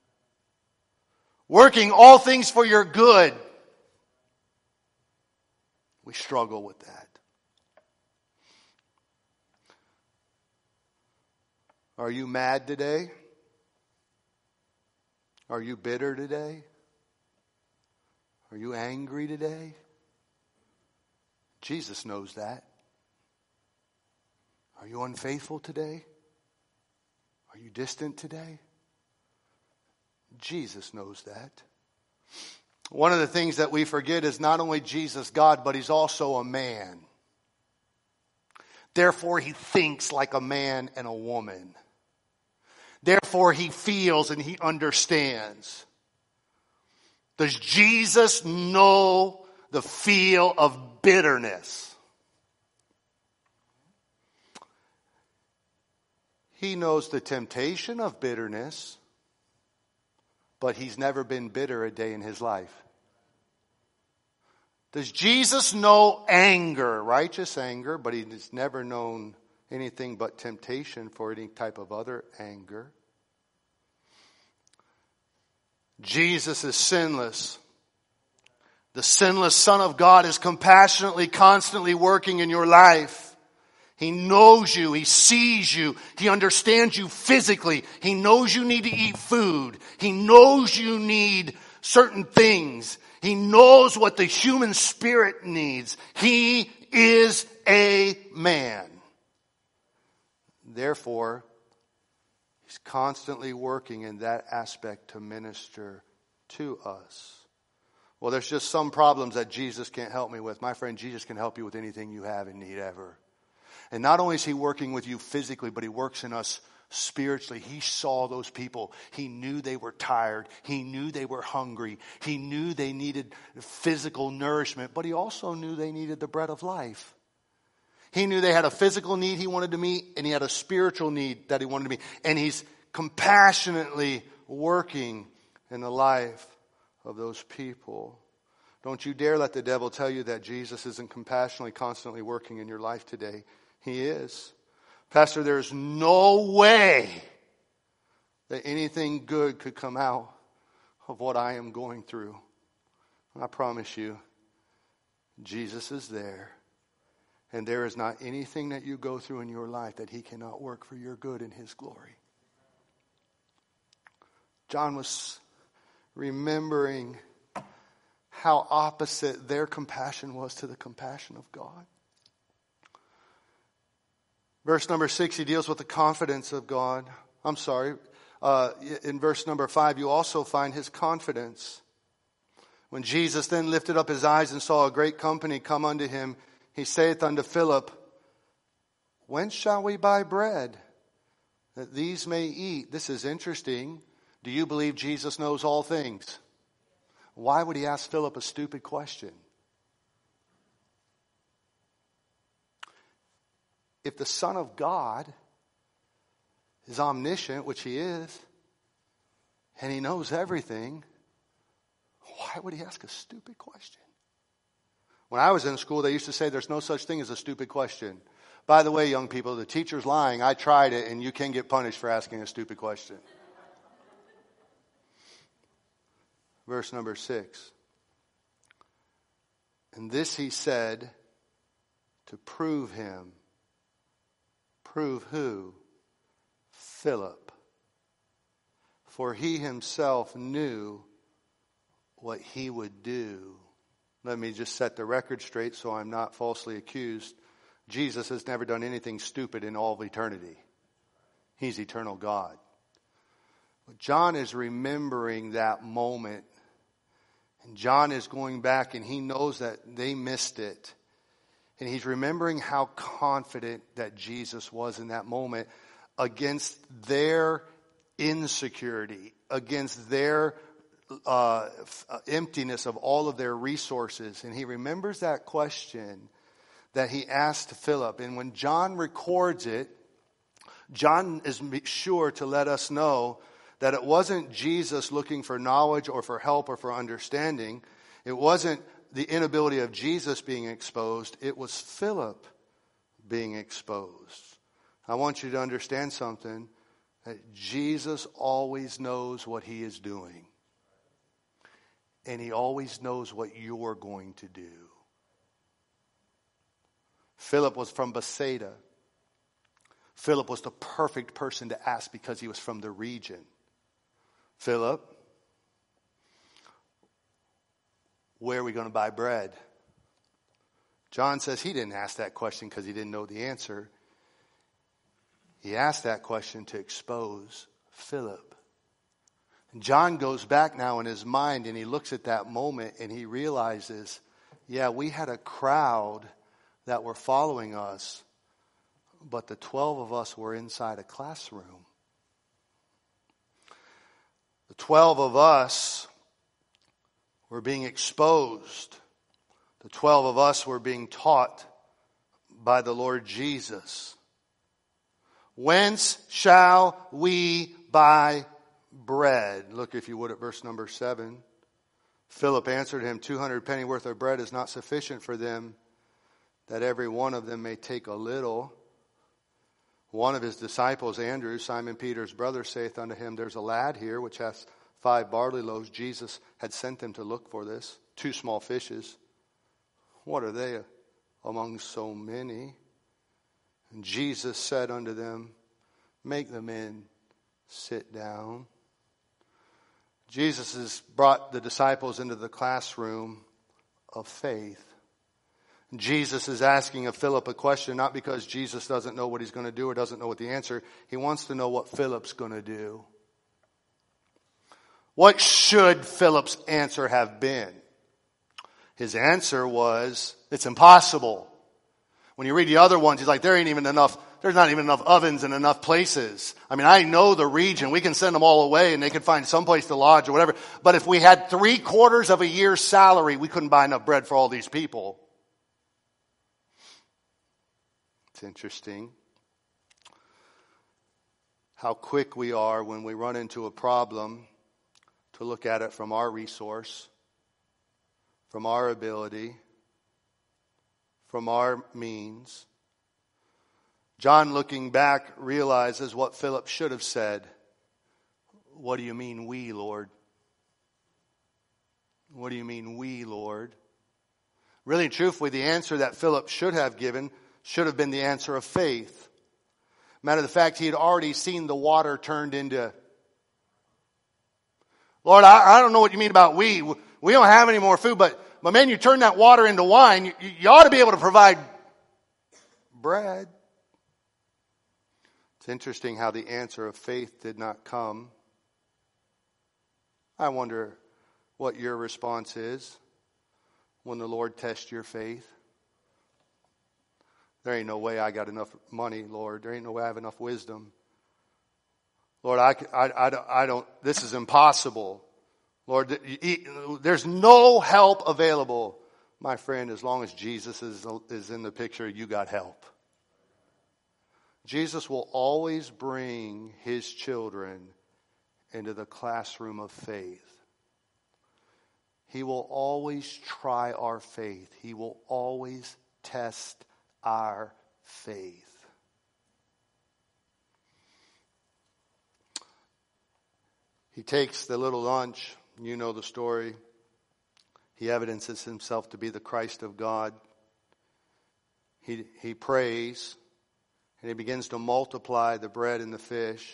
Working all things for your good. We struggle with that. Are you mad today? Are you bitter today? Are you angry today? Jesus knows that. Are you unfaithful today? Are you distant today? Jesus knows that. One of the things that we forget is not only Jesus God, but He's also a man. Therefore, He thinks like a man and a woman. Therefore, He feels and He understands. Does Jesus know the feel of bitterness? He knows the temptation of bitterness, but He's never been bitter a day in His life. Does Jesus know anger, righteous anger, but He's never known anything but temptation for any type of other anger? Jesus is sinless. The sinless Son of God is compassionately, constantly working in your life. He knows you. He sees you. He understands you physically. He knows you need to eat food. He knows you need certain things. He knows what the human spirit needs. He is a man. Therefore, He's constantly working in that aspect to minister to us. Well, there's just some problems that Jesus can't help me with. My friend, Jesus can help you with anything you have in need ever. And not only is He working with you physically, but He works in us spiritually. He saw those people. He knew they were tired. He knew they were hungry. He knew they needed physical nourishment, but He also knew they needed the bread of life. He knew they had a physical need He wanted to meet, and He had a spiritual need that He wanted to meet. And He's compassionately working in the life of those people. Don't you dare let the devil tell you that Jesus isn't compassionately, constantly working in your life today. He is. Pastor, there's no way that anything good could come out of what I am going through. I promise you, Jesus is there. And there is not anything that you go through in your life that He cannot work for your good and His glory. John was remembering how opposite their compassion was to the compassion of God. Verse number six, he deals with the confidence of God. I'm sorry. Uh, in verse number five, you also find His confidence. When Jesus then lifted up His eyes and saw a great company come unto Him, He saith unto Philip, Whence shall we buy bread, that these may eat? This is interesting. Do you believe Jesus knows all things? Why would He ask Philip a stupid question? If the Son of God is omniscient, which He is, and He knows everything, why would He ask a stupid question? When I was in school, they used to say there's no such thing as a stupid question. By the way, young people, the teacher's lying. I tried it, and you can get punished for asking a stupid question. Verse number six. And this He said to prove Him. Prove who? Philip. For He Himself knew what He would do. Let me just set the record straight so I'm not falsely accused. Jesus has never done anything stupid in all of eternity. He's eternal God. But John is remembering that moment. And John is going back and he knows that they missed it. And he's remembering how confident that Jesus was in that moment against their insecurity, against their uh, emptiness of all of their resources. And he remembers that question that he asked Philip. And when John records it, John is sure to let us know that it wasn't Jesus looking for knowledge or for help or for understanding. It wasn't the inability of Jesus being exposed. It was Philip being exposed. I want you to understand something, that Jesus always knows what He is doing. And He always knows what you're going to do. Philip was from Bethsaida. Philip was the perfect person to ask because he was from the region. Philip, where are we going to buy bread? John says he didn't ask that question because he didn't know the answer. He asked that question to expose Philip. And John goes back now in his mind and he looks at that moment and he realizes, yeah, we had a crowd that were following us, but the twelve of us were inside a classroom. The twelve of us were being exposed. The twelve of us were being taught by the Lord Jesus. Whence shall we buy bread? Look, if you would, at verse number seven. Philip answered him, two hundred penny worth of bread is not sufficient for them, that every one of them may take a little. One of his disciples, Andrew, Simon Peter's brother, saith unto him, there's a lad here which hath five barley loaves. Jesus had sent them to look for this. Two small fishes. What are they among so many? And Jesus said unto them, make the men sit down. Jesus has brought the disciples into the classroom of faith. Jesus is asking of Philip a question, not because Jesus doesn't know what he's going to do or doesn't know what the answer. He wants to know what Philip's going to do. What should Philip's answer have been? His answer was, it's impossible. When you read the other ones, he's like, there ain't even enough, there's not even enough ovens in enough places. I mean, I know the region. We can send them all away and they could find some place to lodge or whatever. But if we had three quarters of a year's salary, we couldn't buy enough bread for all these people. It's interesting how quick we are when we run into a problem to look at it from our resource, from our ability, from our means. John, looking back, realizes what Philip should have said. What do you mean we, Lord? What do you mean we, Lord? Really and truthfully, the answer that Philip should have given should have been the answer of faith. Matter of fact, he had already seen the water turned into, Lord, I, I don't know what you mean about we. We don't have any more food, but, but man, you turn that water into wine, you, you ought to be able to provide bread. It's interesting how the answer of faith did not come. I wonder what your response is when the Lord tests your faith. There ain't no way I got enough money, Lord. There ain't no way I have enough wisdom. Lord, I, I, I, don't, I don't, this is impossible. Lord, there's no help available. My friend, as long as Jesus is, is in the picture, you got help. Jesus will always bring his children into the classroom of faith. He will always try our faith. He will always test our faith. He takes the little lunch. You know the story. He evidences himself to be the Christ of God. He, he prays, and he begins to multiply the bread and the fish.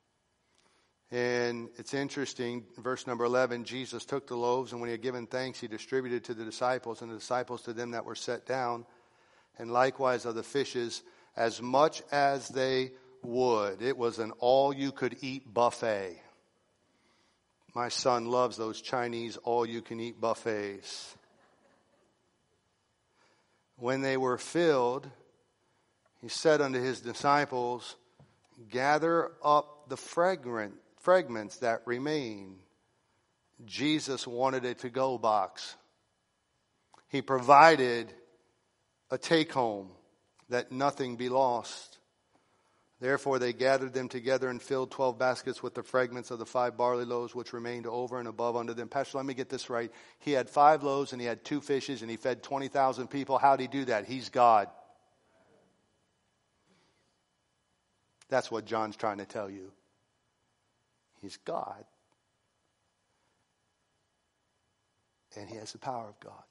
And it's interesting, verse number eleven, Jesus took the loaves, and when he had given thanks, he distributed to the disciples, and the disciples to them that were set down, and likewise of the fishes, as much as they would. It was an all-you-could-eat buffet. My son loves those Chinese all-you-can-eat buffets. When they were filled, he said unto his disciples, gather up the fragrant fragments that remain. Jesus wanted a to-go box. He provided a take-home, that nothing be lost. Therefore they gathered them together and filled twelve baskets with the fragments of the five barley loaves which remained over and above unto them. Pastor, let me get this right. He had five loaves and he had two fishes and he fed twenty thousand people. How'd he do that? He's God. That's what John's trying to tell you. He's God. And he has the power of God.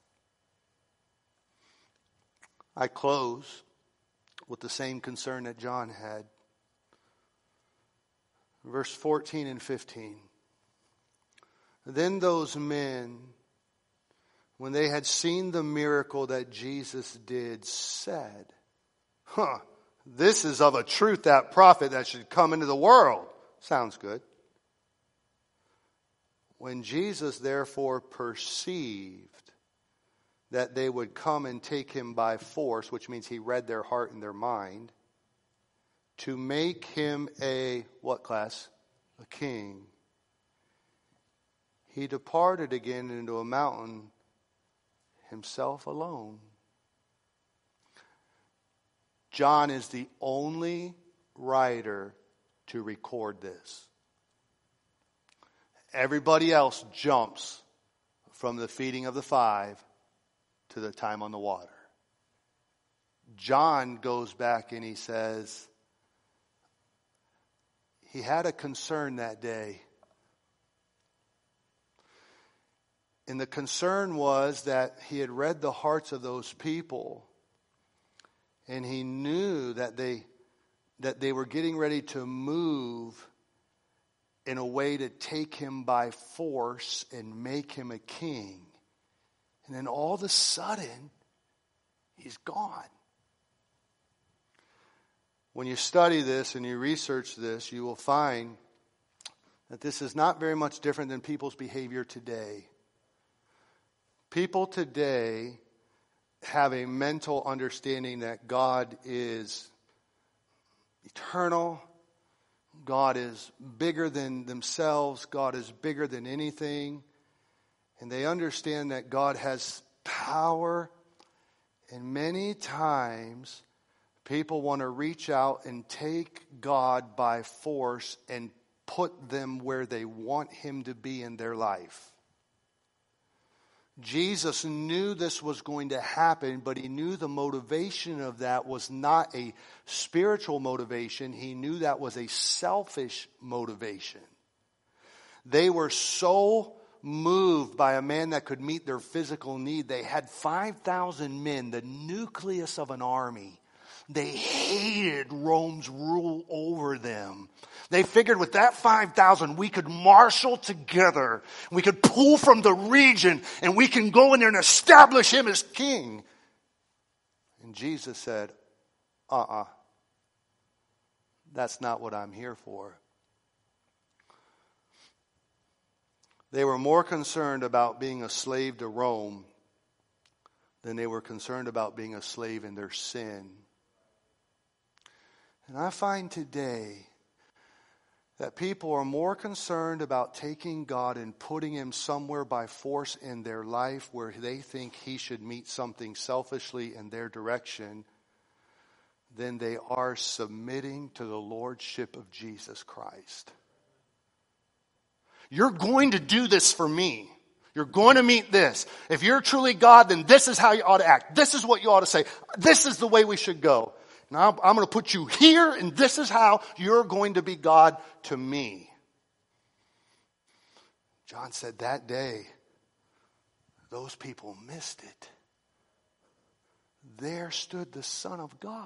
I close with the same concern that John had. Verse fourteen and fifteen. Then those men, when they had seen the miracle that Jesus did, said, huh, this is of a truth that prophet that should come into the world. Sounds good. When Jesus therefore perceived that they would come and take him by force, which means he read their heart and their mind, to make him a, what class? A king. He departed again into a mountain, himself alone. John is the only writer to record this. Everybody else jumps from the feeding of the five to the time on the water. John goes back and he says, he had a concern that day. And the concern was that he had read the hearts of those people, and he knew that they that they were getting ready to move in a way to take him by force and make him a king. And then all of a sudden, he's gone. When you study this and you research this, you will find that this is not very much different than people's behavior today. People today have a mental understanding that God is eternal. God is bigger than themselves. God is bigger than anything. And they understand that God has power. And many times, people want to reach out and take God by force and put them where they want him to be in their life. Jesus knew this was going to happen, but he knew the motivation of that was not a spiritual motivation. He knew that was a selfish motivation. They were so moved by a man that could meet their physical need. They had five thousand men, the nucleus of an army. They hated Rome's rule over them. They figured with that five thousand, we could marshal together. We could pull from the region, and we can go in there and establish him as king. And Jesus said, uh-uh. That's not what I'm here for. They were more concerned about being a slave to Rome than they were concerned about being a slave in their sin. And I find today that people are more concerned about taking God and putting him somewhere by force in their life where they think he should meet something selfishly in their direction than they are submitting to the lordship of Jesus Christ. You're going to do this for me. You're going to meet this. If you're truly God, then this is how you ought to act. This is what you ought to say. This is the way we should go. Now I'm going to put you here, and this is how you're going to be God to me. John said that day, those people missed it. There stood the Son of God.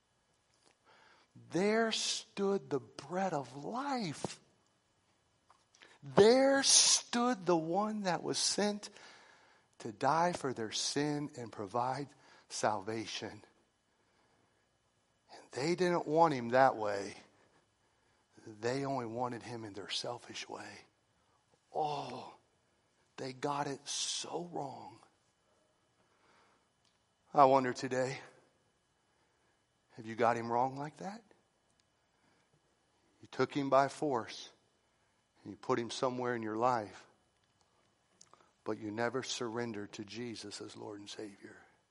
There stood the bread of life. There stood the one that was sent to die for their sin and provide salvation. And they didn't want him that way. They only wanted him in their selfish way. Oh, they got it so wrong. I wonder today, have you got him wrong like that? You took him by force. You put him somewhere in your life, but you never surrendered to Jesus as Lord and Savior.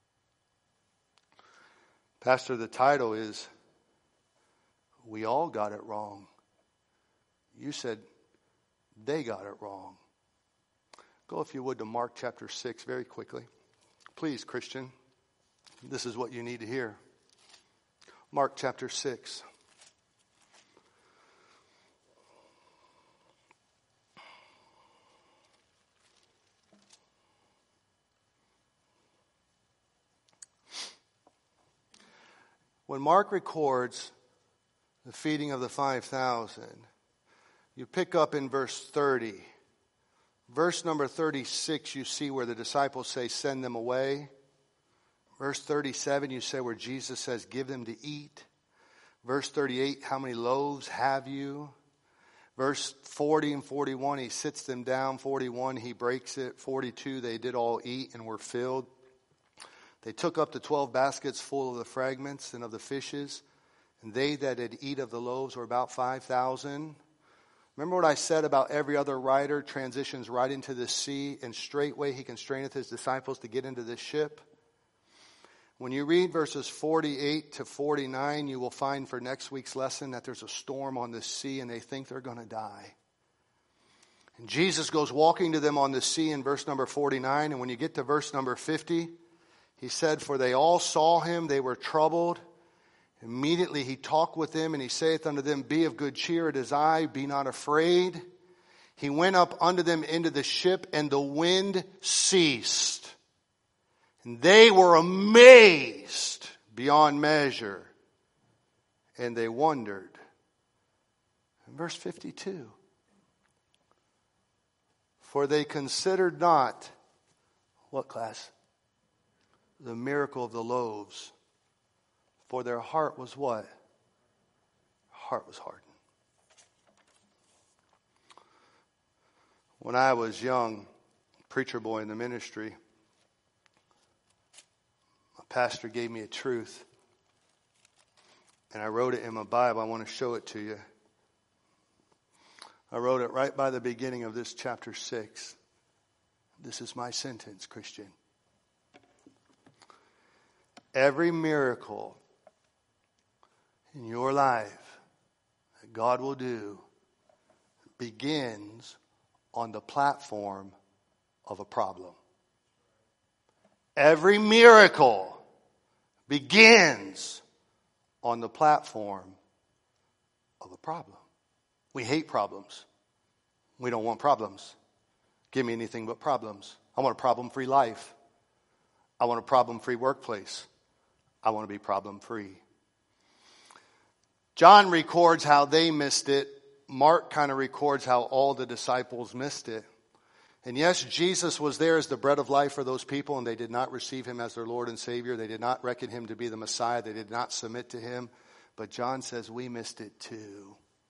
Pastor, the title is, We All Got It Wrong. You said they got it wrong. Go, if you would, to Mark chapter six very quickly. Please, Christian, this is what you need to hear. Mark chapter six. When Mark records the feeding of the five thousand, You pick up in verse thirty. Verse number thirty-six, you see where the disciples say, send them away. Verse thirty-seven, you say where Jesus says, give them to eat. Verse thirty-eight, how many loaves have you? Verse forty and forty-one, he sits them down. forty-one, he breaks it. forty-two, they did all eat and were filled. They took up the twelve baskets full of the fragments and of the fishes. And they that did eat of the loaves were about five thousand. Remember what I said about every other writer transitions right into the sea, and straightway he constraineth his disciples to get into this ship? When you read verses forty-eight to forty-nine, you will find for next week's lesson that there's a storm on the sea and they think they're going to die. And Jesus goes walking to them on the sea in verse number forty-nine. And when you get to verse number fifty, he said, for they all saw him, they were troubled. Immediately he talked with them, and he saith unto them, be of good cheer, it is I, be not afraid. He went up unto them into the ship, and the wind ceased. And they were amazed beyond measure, and they wondered. In verse fifty-two, for they considered not, what class? The miracle of the loaves. For their heart was what? Heart was hardened. When I was young, preacher boy in the ministry, my pastor gave me a truth. And I wrote it in my Bible. I want to show it to you. I wrote it right by the beginning of this chapter six. This is my sentence, Christian. Every miracle in your life that God will do begins on the platform of a problem. Every miracle begins on the platform of a problem. We hate problems. We don't want problems. Give me anything but problems. I want a problem-free life. I want a problem-free workplace. I want to be problem-free. John records how they missed it. Mark kind of records how all the disciples missed it. And yes, Jesus was there as the bread of life for those people, and they did not receive him as their Lord and Savior. They did not reckon him to be the Messiah. They did not submit to him. But John says we missed it too.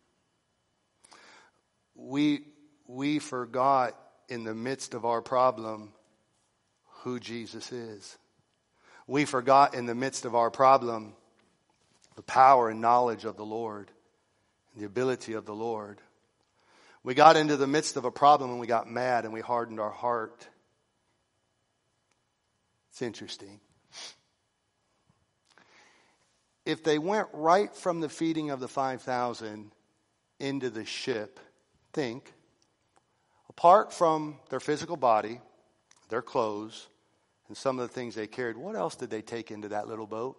We, we forgot in the midst of our problem who Jesus is. We forgot in the midst of our problem the power and knowledge of the Lord and the ability of the Lord. We got into the midst of a problem and we got mad and we hardened our heart. It's interesting. If they went right from the feeding of the five thousand into the ship, think, apart from their physical body, their clothes, and some of the things they carried, what else did they take into that little boat?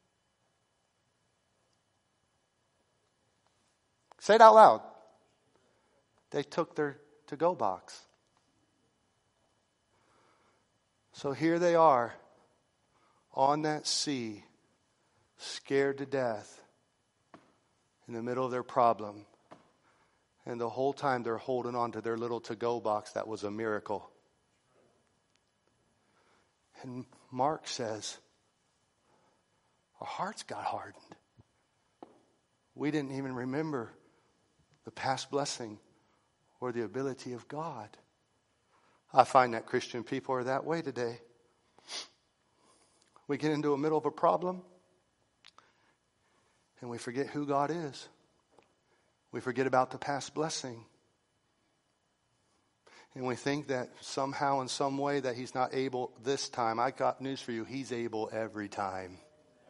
Say it out loud. They took their to-go box. So here they are on that sea, scared to death in the middle of their problem. And the whole time they're holding on to their little to-go box that was a miracle. And Mark says, our hearts got hardened. We didn't even remember the past blessing or the ability of God. I find that Christian people are that way today. We get into the middle of a problem and we forget who God is. We forget about the past blessing. And we think that somehow in some way that he's not able this time. I got news for you. He's able every time.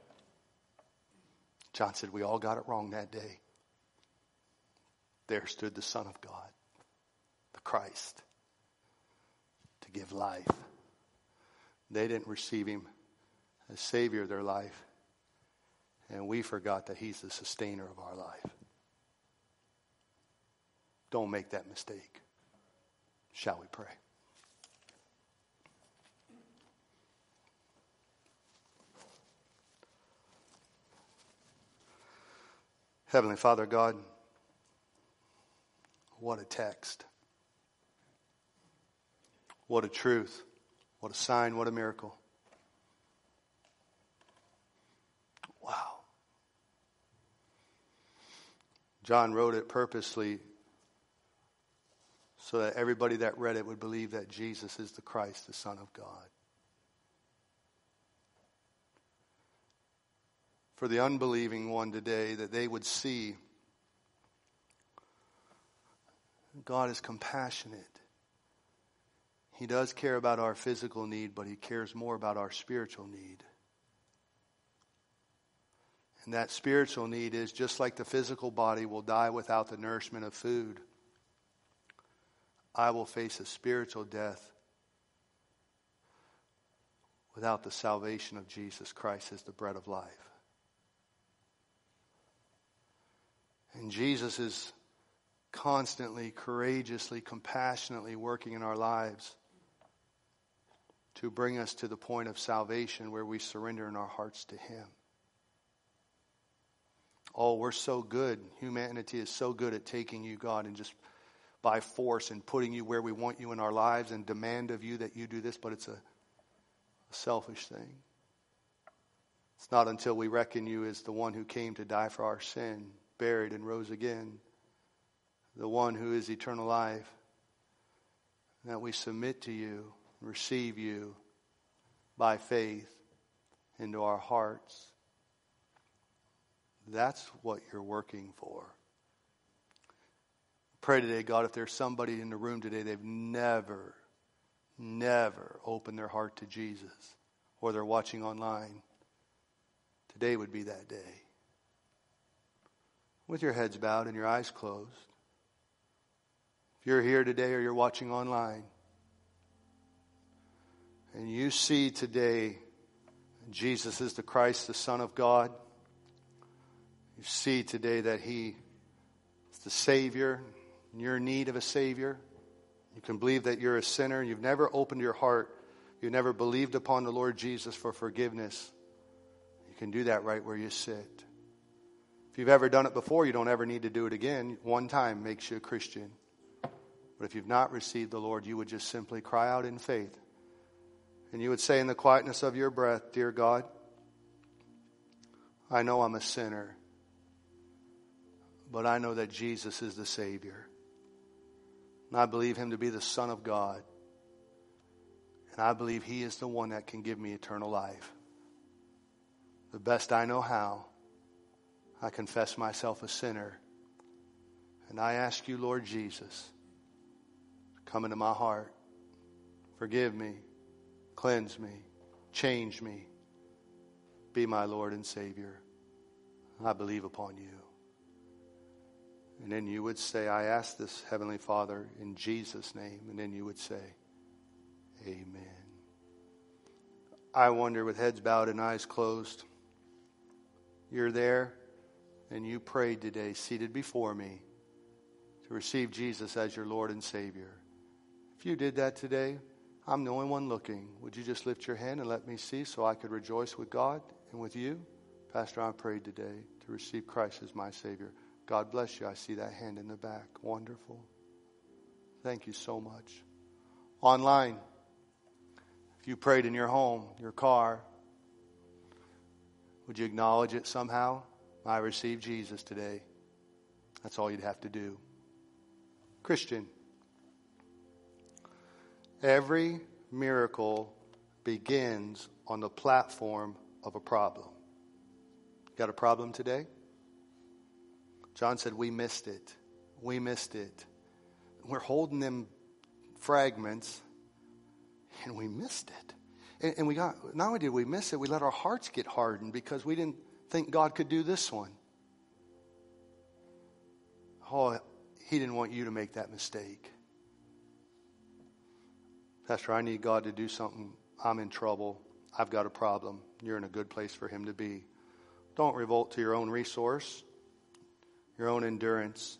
John said we all got it wrong that day. There stood the Son of God, the Christ, to give life. They didn't receive him as Savior of their life. And we forgot that he's the sustainer of our life. Don't make that mistake. Shall we pray? Heavenly Father God, What a text. What a truth. What a sign. What a miracle. Wow. John wrote it purposely so that everybody that read it would believe that Jesus is the Christ, the Son of God. For the unbelieving one today, that they would see God is compassionate. He does care about our physical need, but He cares more about our spiritual need. And that spiritual need is just like the physical body will die without the nourishment of food. I will face a spiritual death without the salvation of Jesus Christ as the bread of life. And Jesus is constantly, courageously, compassionately working in our lives to bring us to the point of salvation where we surrender in our hearts to Him. Oh, we're so good. Humanity is so good at taking you, God, and just by force and putting you where we want you in our lives and demand of you that you do this, but it's a, a selfish thing. It's not until we reckon you as the one who came to die for our sin, buried and rose again, the one who is eternal life, that we submit to you, receive you by faith into our hearts. That's what you're working for. Pray today, God, if there's somebody in the room today, they've never, never opened their heart to Jesus, or they're watching online, today would be that day. With your heads bowed and your eyes closed. If you're here today or you're watching online, and you see today Jesus is the Christ, the Son of God, you see today that He is the Savior, and you're in need of a Savior. You can believe that you're a sinner. You've never opened your heart. You've never believed upon the Lord Jesus for forgiveness. You can do that right where you sit. If you've ever done it before, you don't ever need to do it again. One time makes you a Christian. But if you've not received the Lord, you would just simply cry out in faith. And you would say in the quietness of your breath, "Dear God, I know I'm a sinner, but I know that Jesus is the Savior. And I believe Him to be the Son of God. And I believe He is the one that can give me eternal life. The best I know how, I confess myself a sinner. And I ask you, Lord Jesus, to come into my heart. Forgive me, cleanse me, change me. Be my Lord and Savior. I believe upon you." And then you would say, "I ask this, Heavenly Father, in Jesus' name." And then you would say, "Amen." I wonder, with heads bowed and eyes closed, you're there and you prayed today, seated before me, to receive Jesus as your Lord and Savior. If you did that today, I'm the only one looking. Would you just lift your hand and let me see so I could rejoice with God and with you? Pastor, I prayed today to receive Christ as my Savior. God bless you. I see that hand in the back. Wonderful. Thank you so much. Online, if you prayed in your home, your car, would you acknowledge it somehow? I received Jesus today. That's all you'd have to do. Christian, every miracle begins on the platform of a problem. Got a problem today? John said, we missed it. We missed it. We're holding them fragments, and we missed it. And, and we got, not only did we miss it, we let our hearts get hardened because we didn't think God could do this one. Oh, He didn't want you to make that mistake. Pastor, I need God to do something. I'm in trouble. I've got a problem. You're in a good place for Him to be. Don't revolt to your own resource, your own endurance.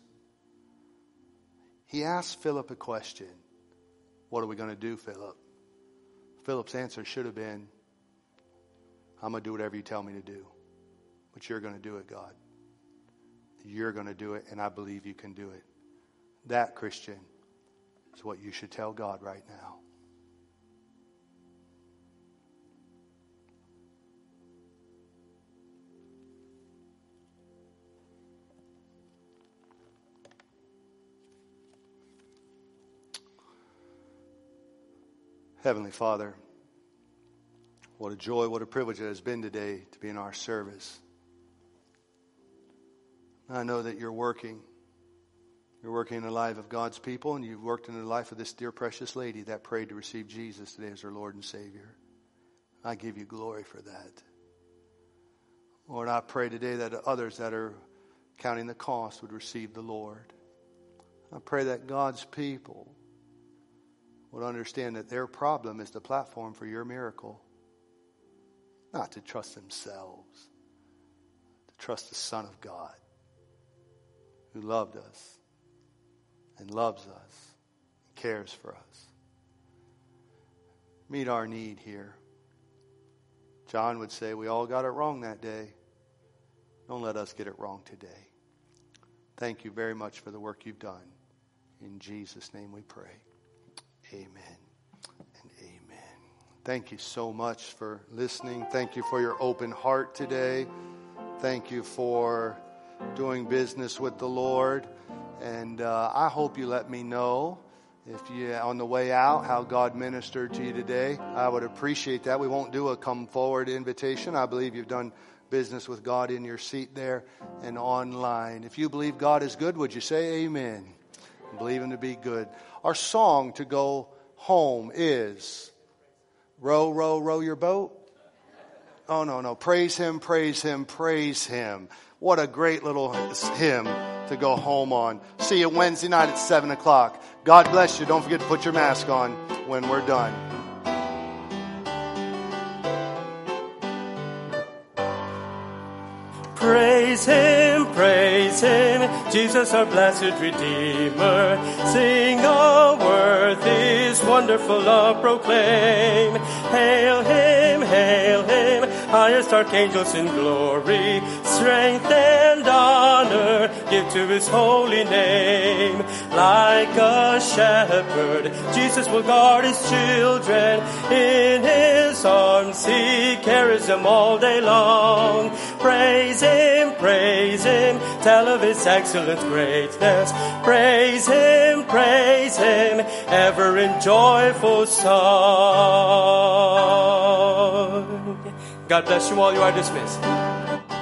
He asked Philip a question. What are we going to do, Philip? Philip's answer should have been, I'm going to do whatever you tell me to do. But you're going to do it, God. You're going to do it, and I believe you can do it. That, Christian, is what you should tell God right now. Heavenly Father, what a joy, what a privilege it has been today to be in our service. I know that you're working. You're working in the life of God's people, and you've worked in the life of this dear precious lady that prayed to receive Jesus today as her Lord and Savior. I give you glory for that. Lord, I pray today that others that are counting the cost would receive the Lord. I pray that God's people would understand that their problem is the platform for your miracle. Not to trust themselves, to trust the Son of God who loved us and loves us and cares for us. Meet our need here. John would say, we all got it wrong that day. Don't let us get it wrong today. Thank you very much for the work you've done. In Jesus' name we pray. Amen and amen. Thank you so much for listening. Thank you for your open heart today. Thank you for doing business with the Lord. And uh, I hope you let me know if you, on the way out, how God ministered to you today. I would appreciate that. We won't do a come forward invitation. I believe you've done business with God in your seat there and online. If you believe God is good, would you say amen? Believe him to be good. Our song to go home is row, row, row your boat. Oh, no, no. Praise him, praise him, praise him. What a great little hymn to go home on. See you Wednesday night at seven o'clock. God bless you. Don't forget to put your mask on when we're done. Praise him, praise him, Jesus our blessed Redeemer. Sing a word this wonderful love proclaim. Hail him, hail him, highest archangels in glory. Strength and honor give to his holy name. Like a shepherd, Jesus will guard his children. In his arms he carries them all day long. Praise him, praise him, tell of his excellent greatness. Praise him, praise him, ever in joyful song. God bless you all. You are dismissed.